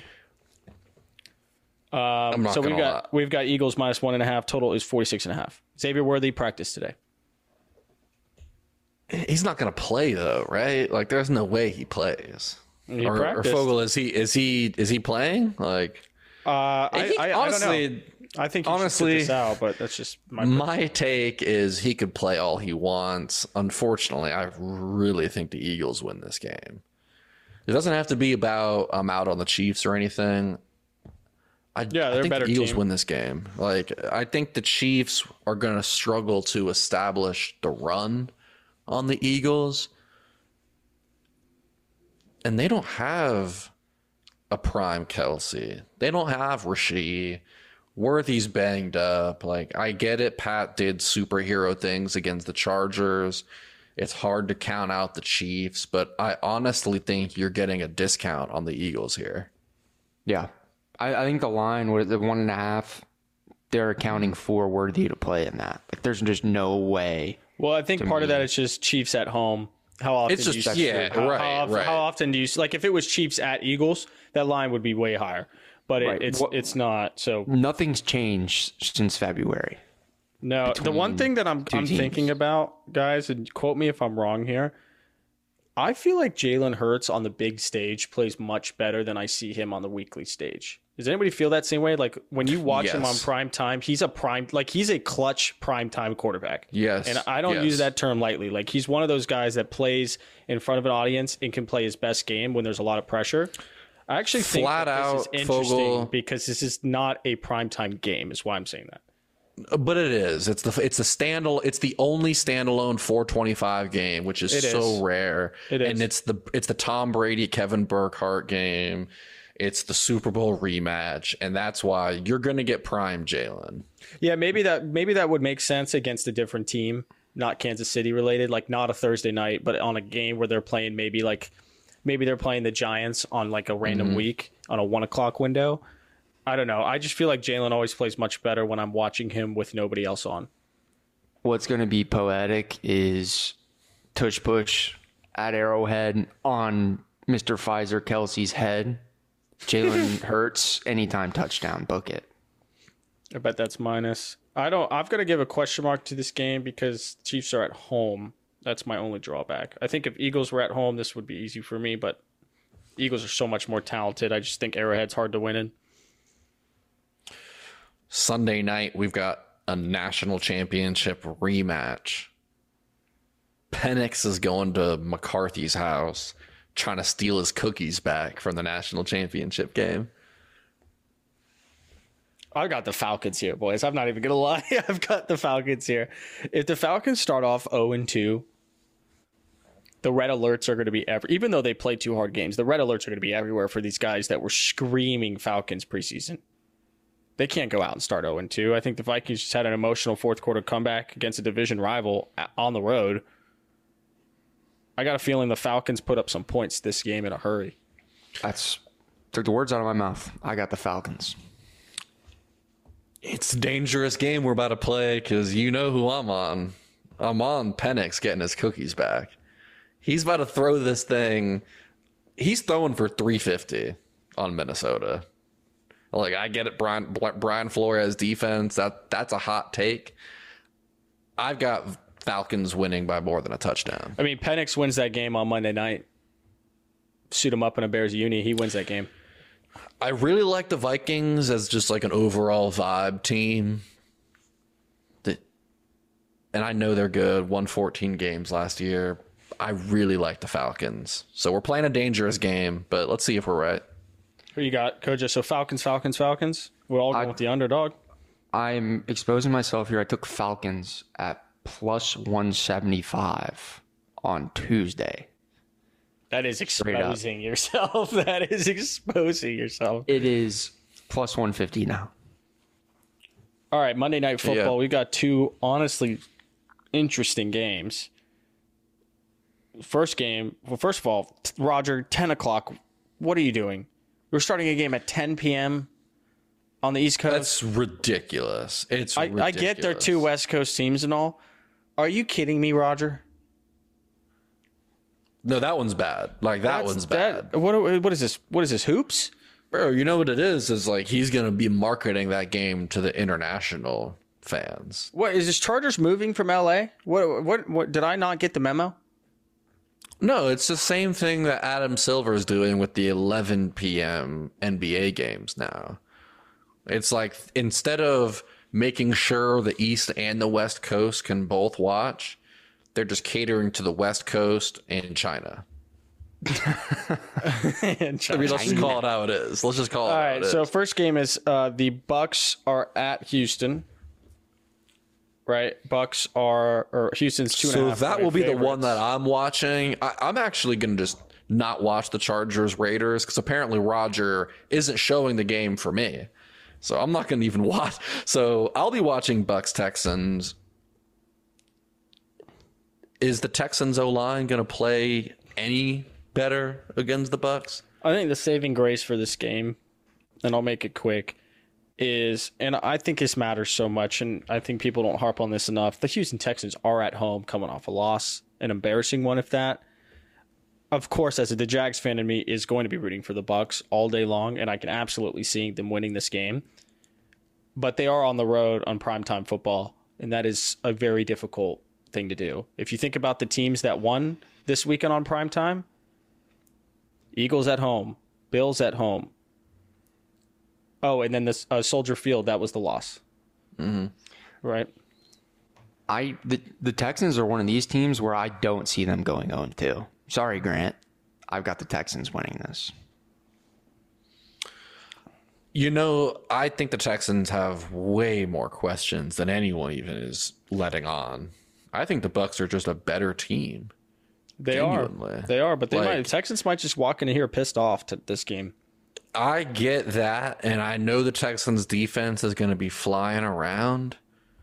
Um, I'm not so we've gonna got lie. we've got Eagles minus one and a half. Total is forty six and a half. Xavier Worthy practiced today. He's not going to play though, right? Like, there's no way he plays. He or, or practiced. Fogel, is he? Is he? Is he playing? Like, Uh, I, he- I, honestly, I don't know. I think he honestly, should sit this out, but that's just my. my take is he could play all he wants. Unfortunately, I really think the Eagles win this game. It doesn't have to be about I'm out on the Chiefs or anything. I, Yeah, they're I a think better the Eagles team. win this game. Like, I think the Chiefs are going to struggle to establish the run on the Eagles, and they don't have a prime Kelsey. They don't have Rasheed. Worthy's banged up. Like, I get it. Pat did superhero things against the Chargers. It's hard to count out the Chiefs, but I honestly think you're getting a discount on the Eagles here. Yeah. I, I think the line with the one and a half, they're accounting for Worthy to play in that. Like, there's just no way. Well, I think part of that is just Chiefs at home. How often It's do you just- see yeah, how, right, how often, right. how often do you like if it was Chiefs at Eagles, that line would be way higher. but it, Right. it's What- it's not. So Nothing's changed since February. no, the one thing that I'm two I'm teams. thinking about, guys, and quote me if I'm wrong here. I feel like Jalen Hurts on the big stage plays much better than I see him on the weekly stage. Does anybody feel that same way? Like when you watch him on Yes. prime time, he's a prime, like he's a clutch prime time quarterback. Yes. And I don't yes. use that term lightly. Like he's one of those guys that plays in front of an audience and can play his best game when there's a lot of pressure. I actually think Flat that this is out, interesting Fogel- because this is not a primetime game, is why I'm saying that. But it is. It's the it's the standal. It's the only standalone four twenty-five game, which is It so is. rare. It is. And it's the it's the Tom Brady Kevin Burkhardt game. It's the Super Bowl rematch, and that's why you're going to get prime Jalen. Yeah, maybe that maybe that would make sense against a different team, not Kansas City related, like not a Thursday night, but on a game where they're playing maybe like maybe they're playing the Giants on like a random Mm-hmm. week on a one o'clock window. I don't know. I just feel like Jalen always plays much better when I'm watching him with nobody else on. What's going to be poetic is tush push at Arrowhead on Mister Pfizer Kelsey's head. Jalen Hurts, anytime touchdown, book it. I bet that's minus. I don't. I've got to give a question mark to this game because Chiefs are at home. That's my only drawback. I think if Eagles were at home, this would be easy for me. But Eagles are so much more talented. I just think Arrowhead's hard to win in. Sunday night, we've got a national championship rematch. Penix is going to McCarthy's house, trying to steal his cookies back from the national championship game. I got the Falcons here, boys. I'm not even gonna lie. I've got the Falcons here. If the Falcons start off oh and two, the red alerts are going to be every. Even though they played two hard games, the red alerts are going to be everywhere for these guys that were screaming Falcons preseason. They can't go out and start oh and two. I think the Vikings just had an emotional fourth quarter comeback against a division rival on the road. I got a feeling the Falcons put up some points this game in a hurry. That's took the words out of my mouth. I got the Falcons. It's a dangerous game we're about to play because you know who I'm on. I'm on Penix getting his cookies back. He's about to throw this thing. He's throwing for three fifty on Minnesota. Like, I get it, Brian Brian Flores defense. That that's a hot take. I've got Falcons winning by more than a touchdown. I mean, Penix wins that game on Monday night. Suit him up in a Bears uni. He wins that game. I really like the Vikings as just like an overall vibe team. That, and I know they're good. Won fourteen games last year. I really like the Falcons. So we're playing a dangerous game, but let's see if we're right. Who you got, Koja? So Falcons, Falcons, Falcons. We're all going I- with the underdog. I'm exposing myself here. I took Falcons at plus one seventy-five on Tuesday. That is up. exposing yourself. That is exposing yourself. It is plus one fifty now. All right, Monday Night Football. Yeah. We got two honestly interesting games. First game. Well, first of all, Roger, ten o'clock. What are you doing? We're starting a game at ten p.m. on the East Coast. That's ridiculous. It's I, ridiculous. I get they're two West Coast teams and all. Are you kidding me, Roger? No, that one's bad. Like that That's- one's bad. that- what, what is this? What is this? Hoops? Bro, you know what it is? Is like he's going to be marketing that game to the international fans. What is this? Chargers moving from L A? What? What? What? Did I not get the memo? No, it's the same thing that Adam Silver is doing with the eleven p.m. N B A games now. It's like instead of making sure the East and the West Coast can both watch, they're just catering to the West Coast and China. I mean, let's just call it how it is. Let's just call it All how right. it So is. first game is uh, the Bucks are at Houston. Right, Bucks are or Houston's two and a So half. that point will be the favorites. one that I'm watching. I, I'm actually going to just not watch the Chargers Raiders because apparently Roger isn't showing the game for me. So I'm not going to even watch. So I'll be watching Bucks Texans. Is the Texans O line going to play any better against the Bucks? I think the saving grace for this game, and I'll make it quick, is, and I think this matters so much, and I think people don't harp on this enough. The Houston Texans are at home coming off a loss, an embarrassing one, if that. of course, as a the Jags fan in me is going to be rooting for the Bucs all day long, and I can absolutely see them winning this game. But they are on the road on primetime football, and that is a very difficult thing to do. If you think about the teams that won this weekend on primetime, Eagles at home, Bills at home. Oh, and then this uh, Soldier Field, that was the loss. Mm-hmm. Right? I the, the Texans are one of these teams where I don't see them going oh and two. Sorry, Grant. I've got the Texans winning this. You know, I think the Texans have way more questions than anyone even is letting on. I think the Bucs are just a better team. They Genuinely. are. They are, but they Like- might the Texans might just walk in here pissed off to this game. I get that, and I know the Texans defense is going to be flying around.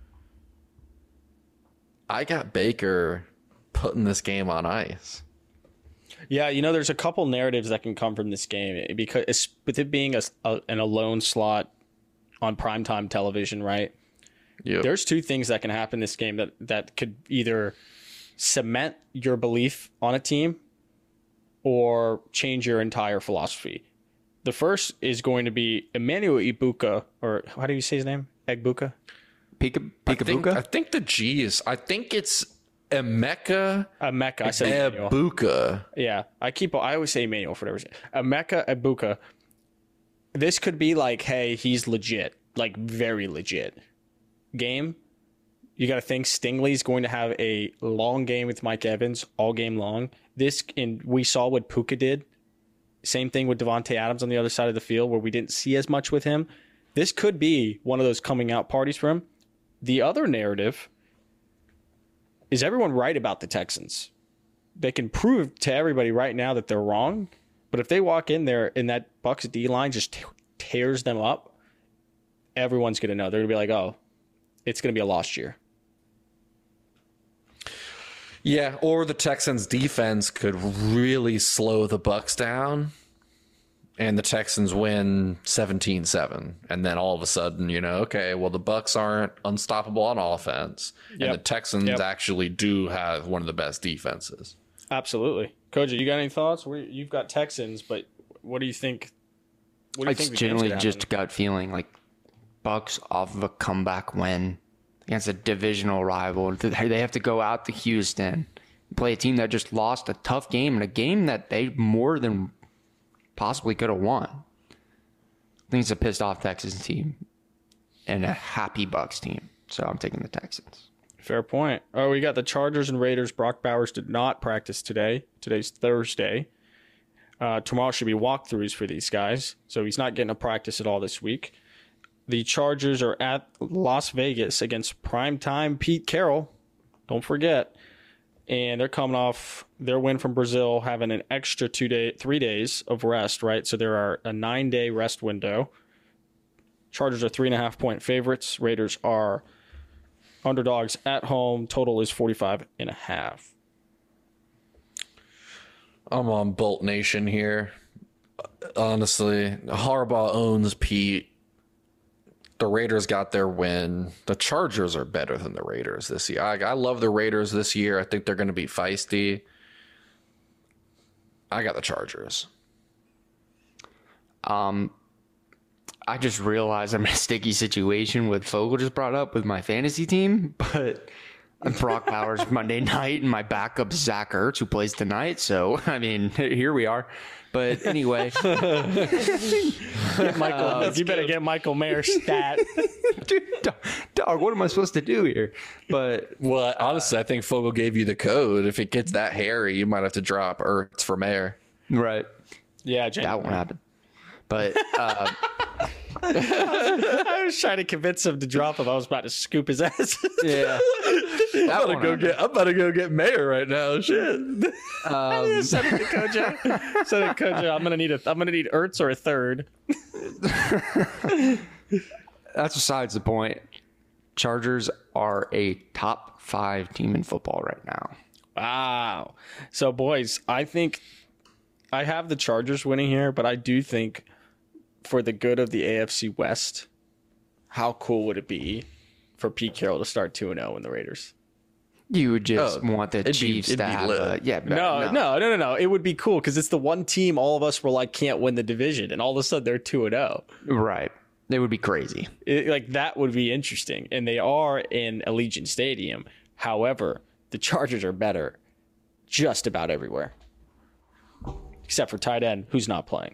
I got Baker putting this game on ice. Yeah, you know, there's a couple narratives that can come from this game because it's, with it being a, a an alone slot on primetime television, right? Yep. There's two things that can happen in this game that, that could either cement your belief on a team or change your entire philosophy. The first is going to be Emmanuel Ibuka, or how do you say his name? Egbuka? Pika I think, Pika I think the G is, I think it's Emeka Emeka. I said Emmanuel. Ebuka. Yeah, I keep. I always say Emmanuel for whatever reason. Emeka Ebuka. This could be like, hey, he's legit, like very legit. Game. You got to think Stingley's going to have a long game with Mike Evans all game long. This, and we saw what Puka did. Same thing with Devontae Adams on the other side of the field, where we didn't see as much with him. This could be one of those coming out parties for him. The other narrative is everyone right about the Texans. They can prove to everybody right now that they're wrong, but if they walk in there and that Bucs D line just t- tears them up, everyone's going to know. They're going to be like, oh, it's going to be a lost year. Yeah, or the Texans defense could really slow the Bucs down and the Texans win seventeen seven. And then all of a sudden, you know, okay, well, the Bucs aren't unstoppable on offense. Yep. And the Texans Yep. actually do have one of the best defenses. Absolutely. Koji, you got any thoughts? We- You've got Texans, but what do you think? What do you It's think the game's generally gonna just happen? gut feeling. Like Bucks off of a comeback win against a divisional rival. They have to go out to Houston, play a team that just lost a tough game and a game that they more than possibly could have won. I think it's a pissed off Texans team and a happy Bucks team. So I'm taking the Texans. Fair point. Oh, we got the Chargers and Raiders. Brock Bowers did not practice today. Today's Thursday. Uh, tomorrow should be walkthroughs for these guys, so he's not getting a practice at all this week. The Chargers are at Las Vegas against primetime Pete Carroll. Don't forget. And they're coming off their win from Brazil, having an extra two day, three days of rest, right? So there are a nine day rest window. Chargers are three and a half point favorites. Raiders are underdogs at home. Total is forty-five and a half. I'm on Bolt Nation here. Honestly, Harbaugh owns Pete. The Raiders got their win. The Chargers are better than the Raiders this year. I, I love the Raiders this year. I think they're going to be feisty. I got the Chargers. Um, I just realized I'm in a sticky situation with Fogel just brought up with my fantasy team, but Brock Bowers Monday night and my backup Zach Ertz who plays tonight. So I mean, here we are. But anyway, Get Michael, you better get Michael Mayer stat. dude, dog, dog, what am I supposed to do here? But Well, honestly, I think Fogel gave you the code. If it gets that hairy, you might have to drop Ertz for mayor. right, Yeah, that January. won't happen. But uh, I was trying to convince him to drop him. I was about to scoop his ass. yeah, I'm that about to won't go happen. get. I'm about to go get mayor right now. Shit. Um, Send it to Koja. Send it to Koja. I'm gonna need a. I'm gonna need Ertz or a third. that's besides the point. Chargers are a top five team in football right now. Wow. So, boys, I think I have the Chargers winning here, but I do think for the good of the A F C West, how cool would it be for Pete Carroll to start two and oh in the Raiders? You would just Oh, want the it'd be- Chiefs it'd to be have lit. a, yeah, No, no, no, no, no. It would be cool because it's the one team all of us were like can't win the division, and all of a sudden they're two and zero. Right. It would be crazy. It, like that would be interesting, and they are in Allegiant Stadium. However, the Chargers are better just about everywhere, except for tight end, who's not playing.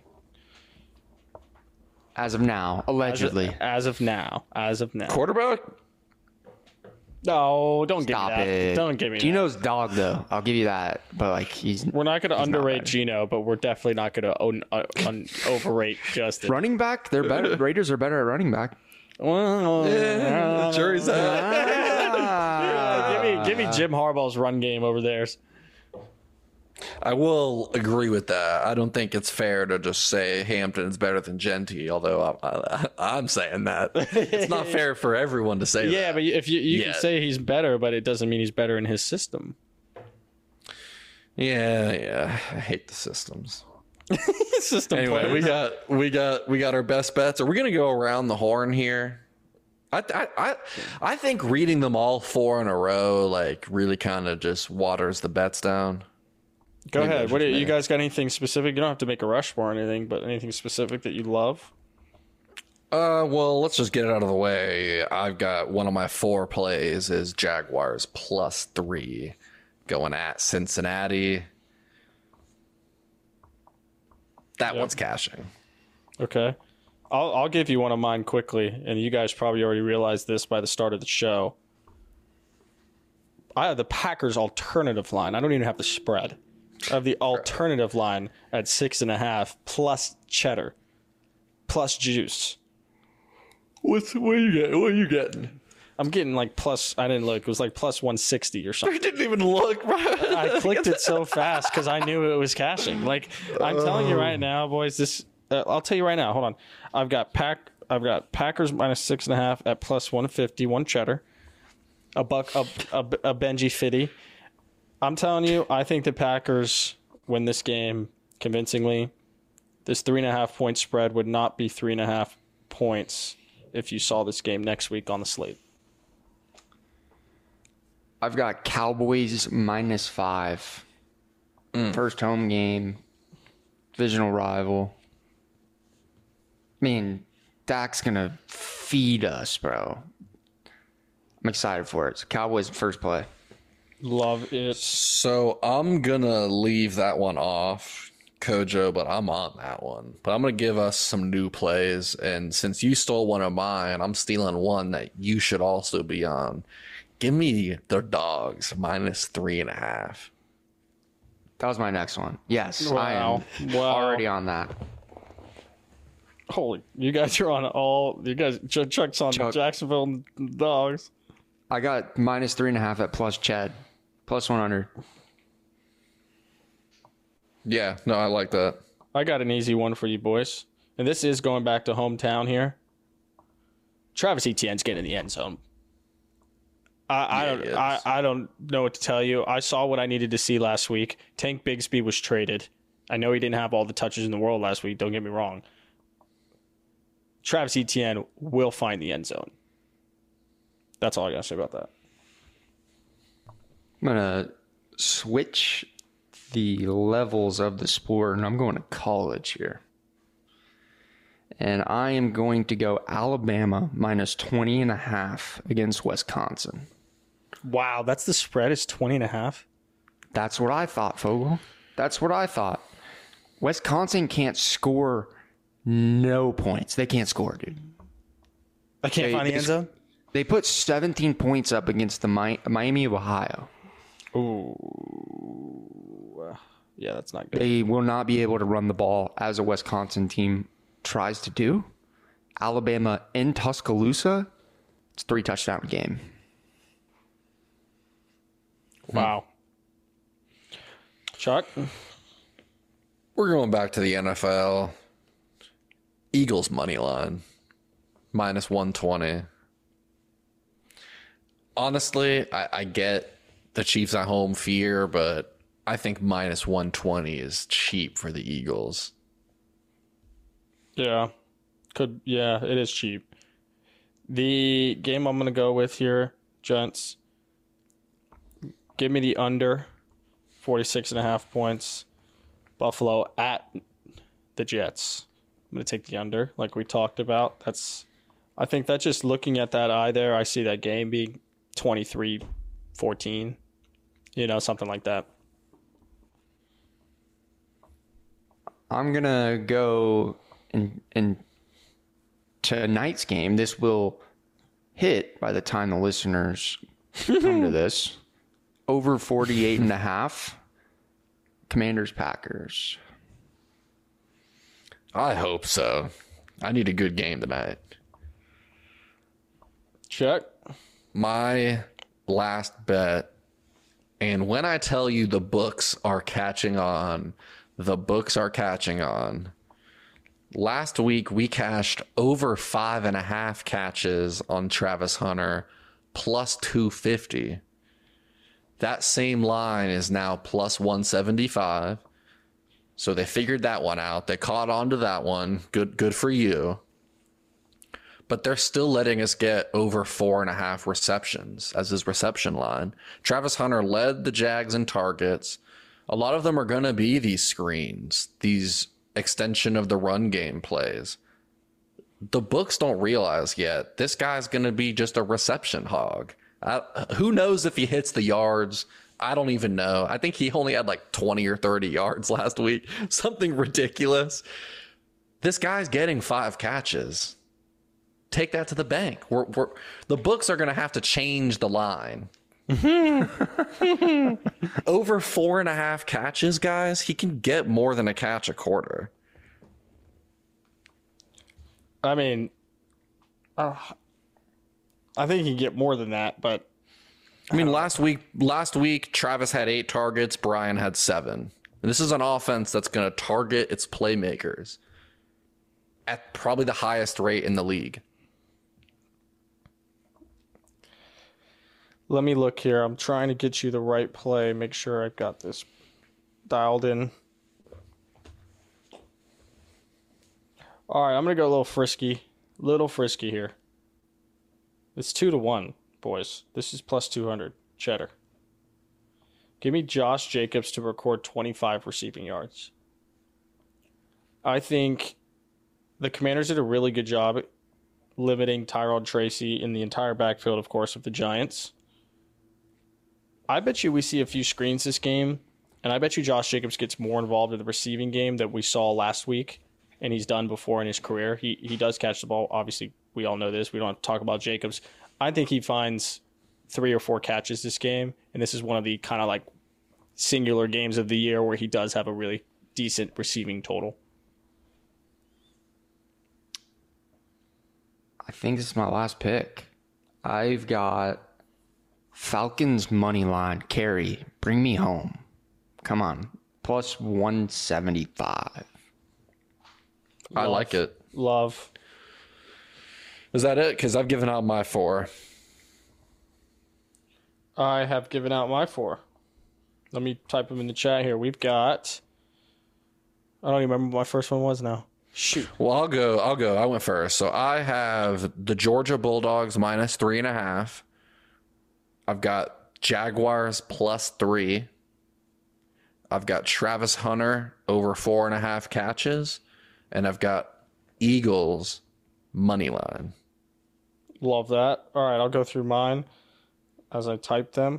As of now, As of, allegedly. as of now, as of now. Quarterback? No, don't Stop give me that. it. Don't give me Gino's dog, though. I'll give you that. But, like, he's that. We're not going to not underrate better. Gino, but we're definitely not going to un- uh, un- overrate Justin. running back. They're better. Raiders are better at running back. Well, The jury's out. give me, give me Jim Harbaugh's run game over there. I will agree with that. I don't think it's fair to just say Hampton's better than Genty, although I, I, I'm saying that. It's not fair for everyone to say Yeah, that. but if you you Yeah. can say he's better, but it doesn't mean he's better in his system. Yeah, yeah. I hate the systems. system Anyway, players. we got we got we got our best bets. Are we gonna go around the horn here? I I I, I think reading them all four in a row like really kind of just waters the bets down. Go Maybe ahead. that's What do just you, me. you guys got anything specific? You don't have to make a rush for anything, but anything specific that you love? Uh, well, let's just get it out of the way. I've got one of my four plays is Jaguars plus three going at Cincinnati. That Yep. one's cashing. Okay. I'll I'll give you one of mine quickly, and you guys probably already realized this by the start of the show. I have the Packers alternative line. I don't even have the spread. I have the alternative line at six and a half plus cheddar, plus juice. What's what are you getting? What are you getting? I'm getting like plus. I didn't look. It was like plus one sixty or something. You didn't even look, bro. I clicked it so fast because I knew it was cashing. Like I'm telling you right now, boys. This uh, I'll tell you right now. Hold on. I've got pack. I've got Packers minus six and a half at plus one fifty. One cheddar. A buck. A, a, a Benji Fitty. I'm telling you, I think the Packers win this game convincingly. This three and a half point spread would not be three and a half points if you saw this game next week on the slate. I've got Cowboys minus five. First home game. Divisional rival. I mean, Dak's going to feed us, bro. I'm excited for it. So Cowboys first play. Love it. So I'm gonna leave that one off, Kojo, but I'm on that one. But I'm gonna give us some new plays, and since you stole one of mine, I'm stealing one that you should also be on. Give me the dogs minus three and a half. That was my next one. Yes, Wow. I am Wow. already on that. Holy, you guys are on all. You guys, Ch- Chuck's on Chuck. the Jacksonville Dogs. I got minus three and a half at plus Chad. Plus one hundred. Yeah, no, I like that. I got an easy one for you boys, and this is going back to hometown here. Travis Etienne's getting in the end zone. I, I Yeah, don't. he is. I, I don't know what to tell you. I saw what I needed to see last week. Tank Bigsby was traded. I know he didn't have all the touches in the world last week. Don't get me wrong. Travis Etienne will find the end zone. That's all I got to say about that. I'm going to switch the levels of the sport, and I'm going to college here. And I am going to go Alabama minus twenty and a half against Wisconsin. Wow, that's the spread is twenty and a half. That's what I thought, Fogel. That's what I thought. Wisconsin can't score no points. They can't score, dude. I can't They- find the they- end zone. They put seventeen points up against the Mi- Miami of Ohio. Ooh. Yeah, that's not good. They will not be able to run the ball as a Wisconsin team tries to do. Alabama in Tuscaloosa, it's a three touchdown game. Wow. Chuck? We're going back to the N F L. Eagles money line minus one twenty. Honestly, I, I get the Chiefs at home fear, but I think minus one twenty is cheap for the Eagles. Yeah. Could yeah, it is cheap. The game I'm gonna go with here, gents. Give me the under, forty-six and a half points. Buffalo at the Jets. I'm going to take the under, like we talked about. That's, I think that just looking at that eye there, I see that game being twenty-three fourteen, you know, something like that. I'm going to go in, in tonight's game. This will hit by the time the listeners come to this. Over forty-eight and a half. Commanders, Packers. I hope so. I need a good game tonight. Check. My last bet, and when I tell you the books are catching on, the books are catching on. Last week, we cashed over five and a half catches on Travis Hunter, plus two fifty. That same line is now plus one seventy-five. So they figured that one out. They caught on to that one. Good, good for you. But they're still letting us get over four and a half receptions as his reception line. Travis Hunter led the Jags in targets. A lot of them are going to be these screens, these extension of the run game plays. The books don't realize yet this guy's going to be just a reception hog. I, who knows if he hits the yards? I don't even know. I think he only had like twenty or thirty yards last week. Something ridiculous. This guy's getting five catches. Take that to the bank. We're, we're, the books are going to have to change the line. Over four and a half catches, guys. He can get more than a catch a quarter. I mean, uh, I think he can get more than that, but I mean, last week, last week, Travis had eight targets. Brian had seven. And this is an offense that's going to target its playmakers at probably the highest rate in the league. let me look here. I'm trying to get you the right play. Make sure I've got this dialed in. All right, I'm going to go a little frisky. Little frisky here. It's two to one, boys. This is plus two hundred. Cheddar. Give me Josh Jacobs to record twenty-five receiving yards. I think the Commanders did a really good job limiting Tyrod Tracy in the entire backfield, of course, of the Giants. I bet you we see a few screens this game, and I bet you Josh Jacobs gets more involved in the receiving game that we saw last week, and he's done before in his career. He he does catch the ball. Obviously, we all know this. We don't have to talk about Jacobs. I think he finds three or four catches this game, and this is one of the kind of like singular games of the year where he does have a really decent receiving total. I think this is my last pick. I've got Falcons money line carry. Bring me home. Come on. Plus one seventy-five. I Love. like it. Love. Is that it? Because I've given out my four. I have given out my four. Let me type them in the chat here. We've got... I don't even remember what my first one was now. Shoot. Well, I'll go. I'll go. I went first. So I have the Georgia Bulldogs minus three and a half. I've got Jaguars plus three. I've got Travis Hunter over four and a half catches. And I've got Eagles money line. Love that. All right, I'll go through mine as I type them.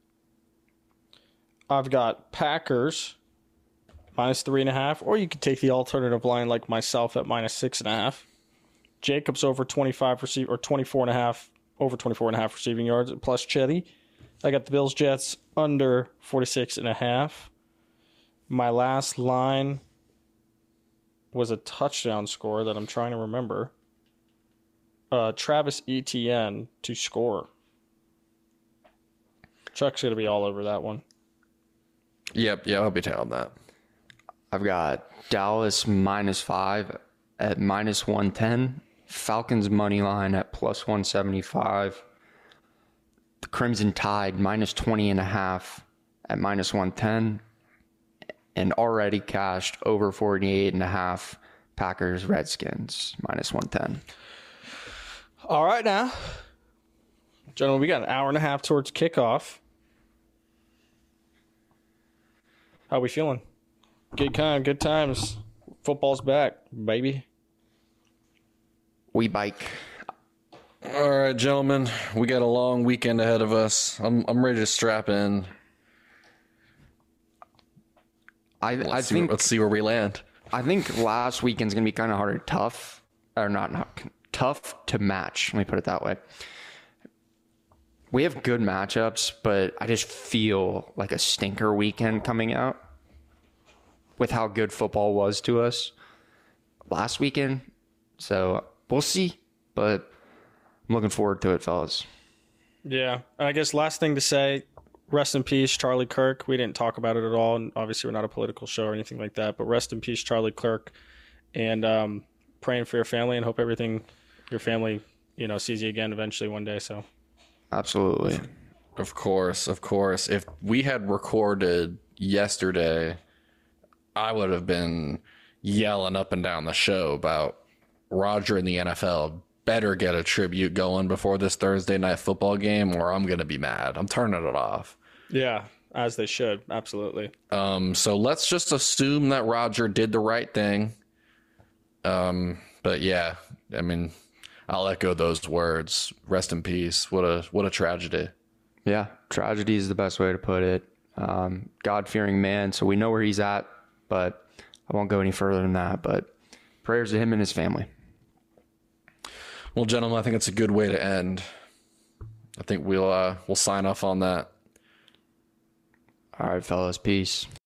I've got Packers minus three and a half, or you could take the alternative line like myself at minus six and a half. Jacobs over twenty-five receive or twenty-four and a half, over twenty-four and a half receiving yards plus Chetty. I got the Bills Jets under forty-six and a half. My last line was a touchdown score that I'm trying to remember. Uh, Travis Etienne to score. Chuck's going to be all over that one. Yep. Yeah, I'll be telling that. I've got Dallas minus five at minus one ten. Falcons money line at plus one seventy-five. The Crimson Tide minus twenty and a half at minus one ten. And already cashed over forty-eight and a half. Packers Redskins minus one ten. All right, now, gentlemen, we got an hour and a half towards kickoff. How we feeling? Good kind, good times. Football's back, baby. We bike. All right, gentlemen, we got a long weekend ahead of us. I'm I'm ready to strap in. I Let's I see, think let's see where we land. I think last weekend's gonna be kind of harder, tough or not, not tough to match. Let me put it that way. We have good matchups, but I just feel like a stinker weekend coming out with how good football was to us last weekend. So we'll see, but I'm looking forward to it, fellas. Yeah. I guess last thing to say, rest in peace, Charlie Kirk. We didn't talk about it at all, and obviously we're not a political show or anything like that, but rest in peace, Charlie Kirk. And um, praying for your family and hope everything, your family, you know, sees you again eventually one day. So. Absolutely. Of course, of course. If we had recorded yesterday, I would have been yelling up and down the show about Roger in the N F L better get a tribute going before this Thursday night football game, or I'm going to be mad. I'm turning it off. Yeah, as they should. Absolutely. Um, so let's just assume that Roger did the right thing. Um, but yeah, I mean, I'll echo those words. Rest in peace. What a what a tragedy. Yeah, tragedy is the best way to put it. Um, God-fearing man, so we know where he's at, but I won't go any further than that. But prayers to him and his family. Well, gentlemen, I think it's a good way to end. I think we'll uh, we'll sign off on that. All right, fellas, peace.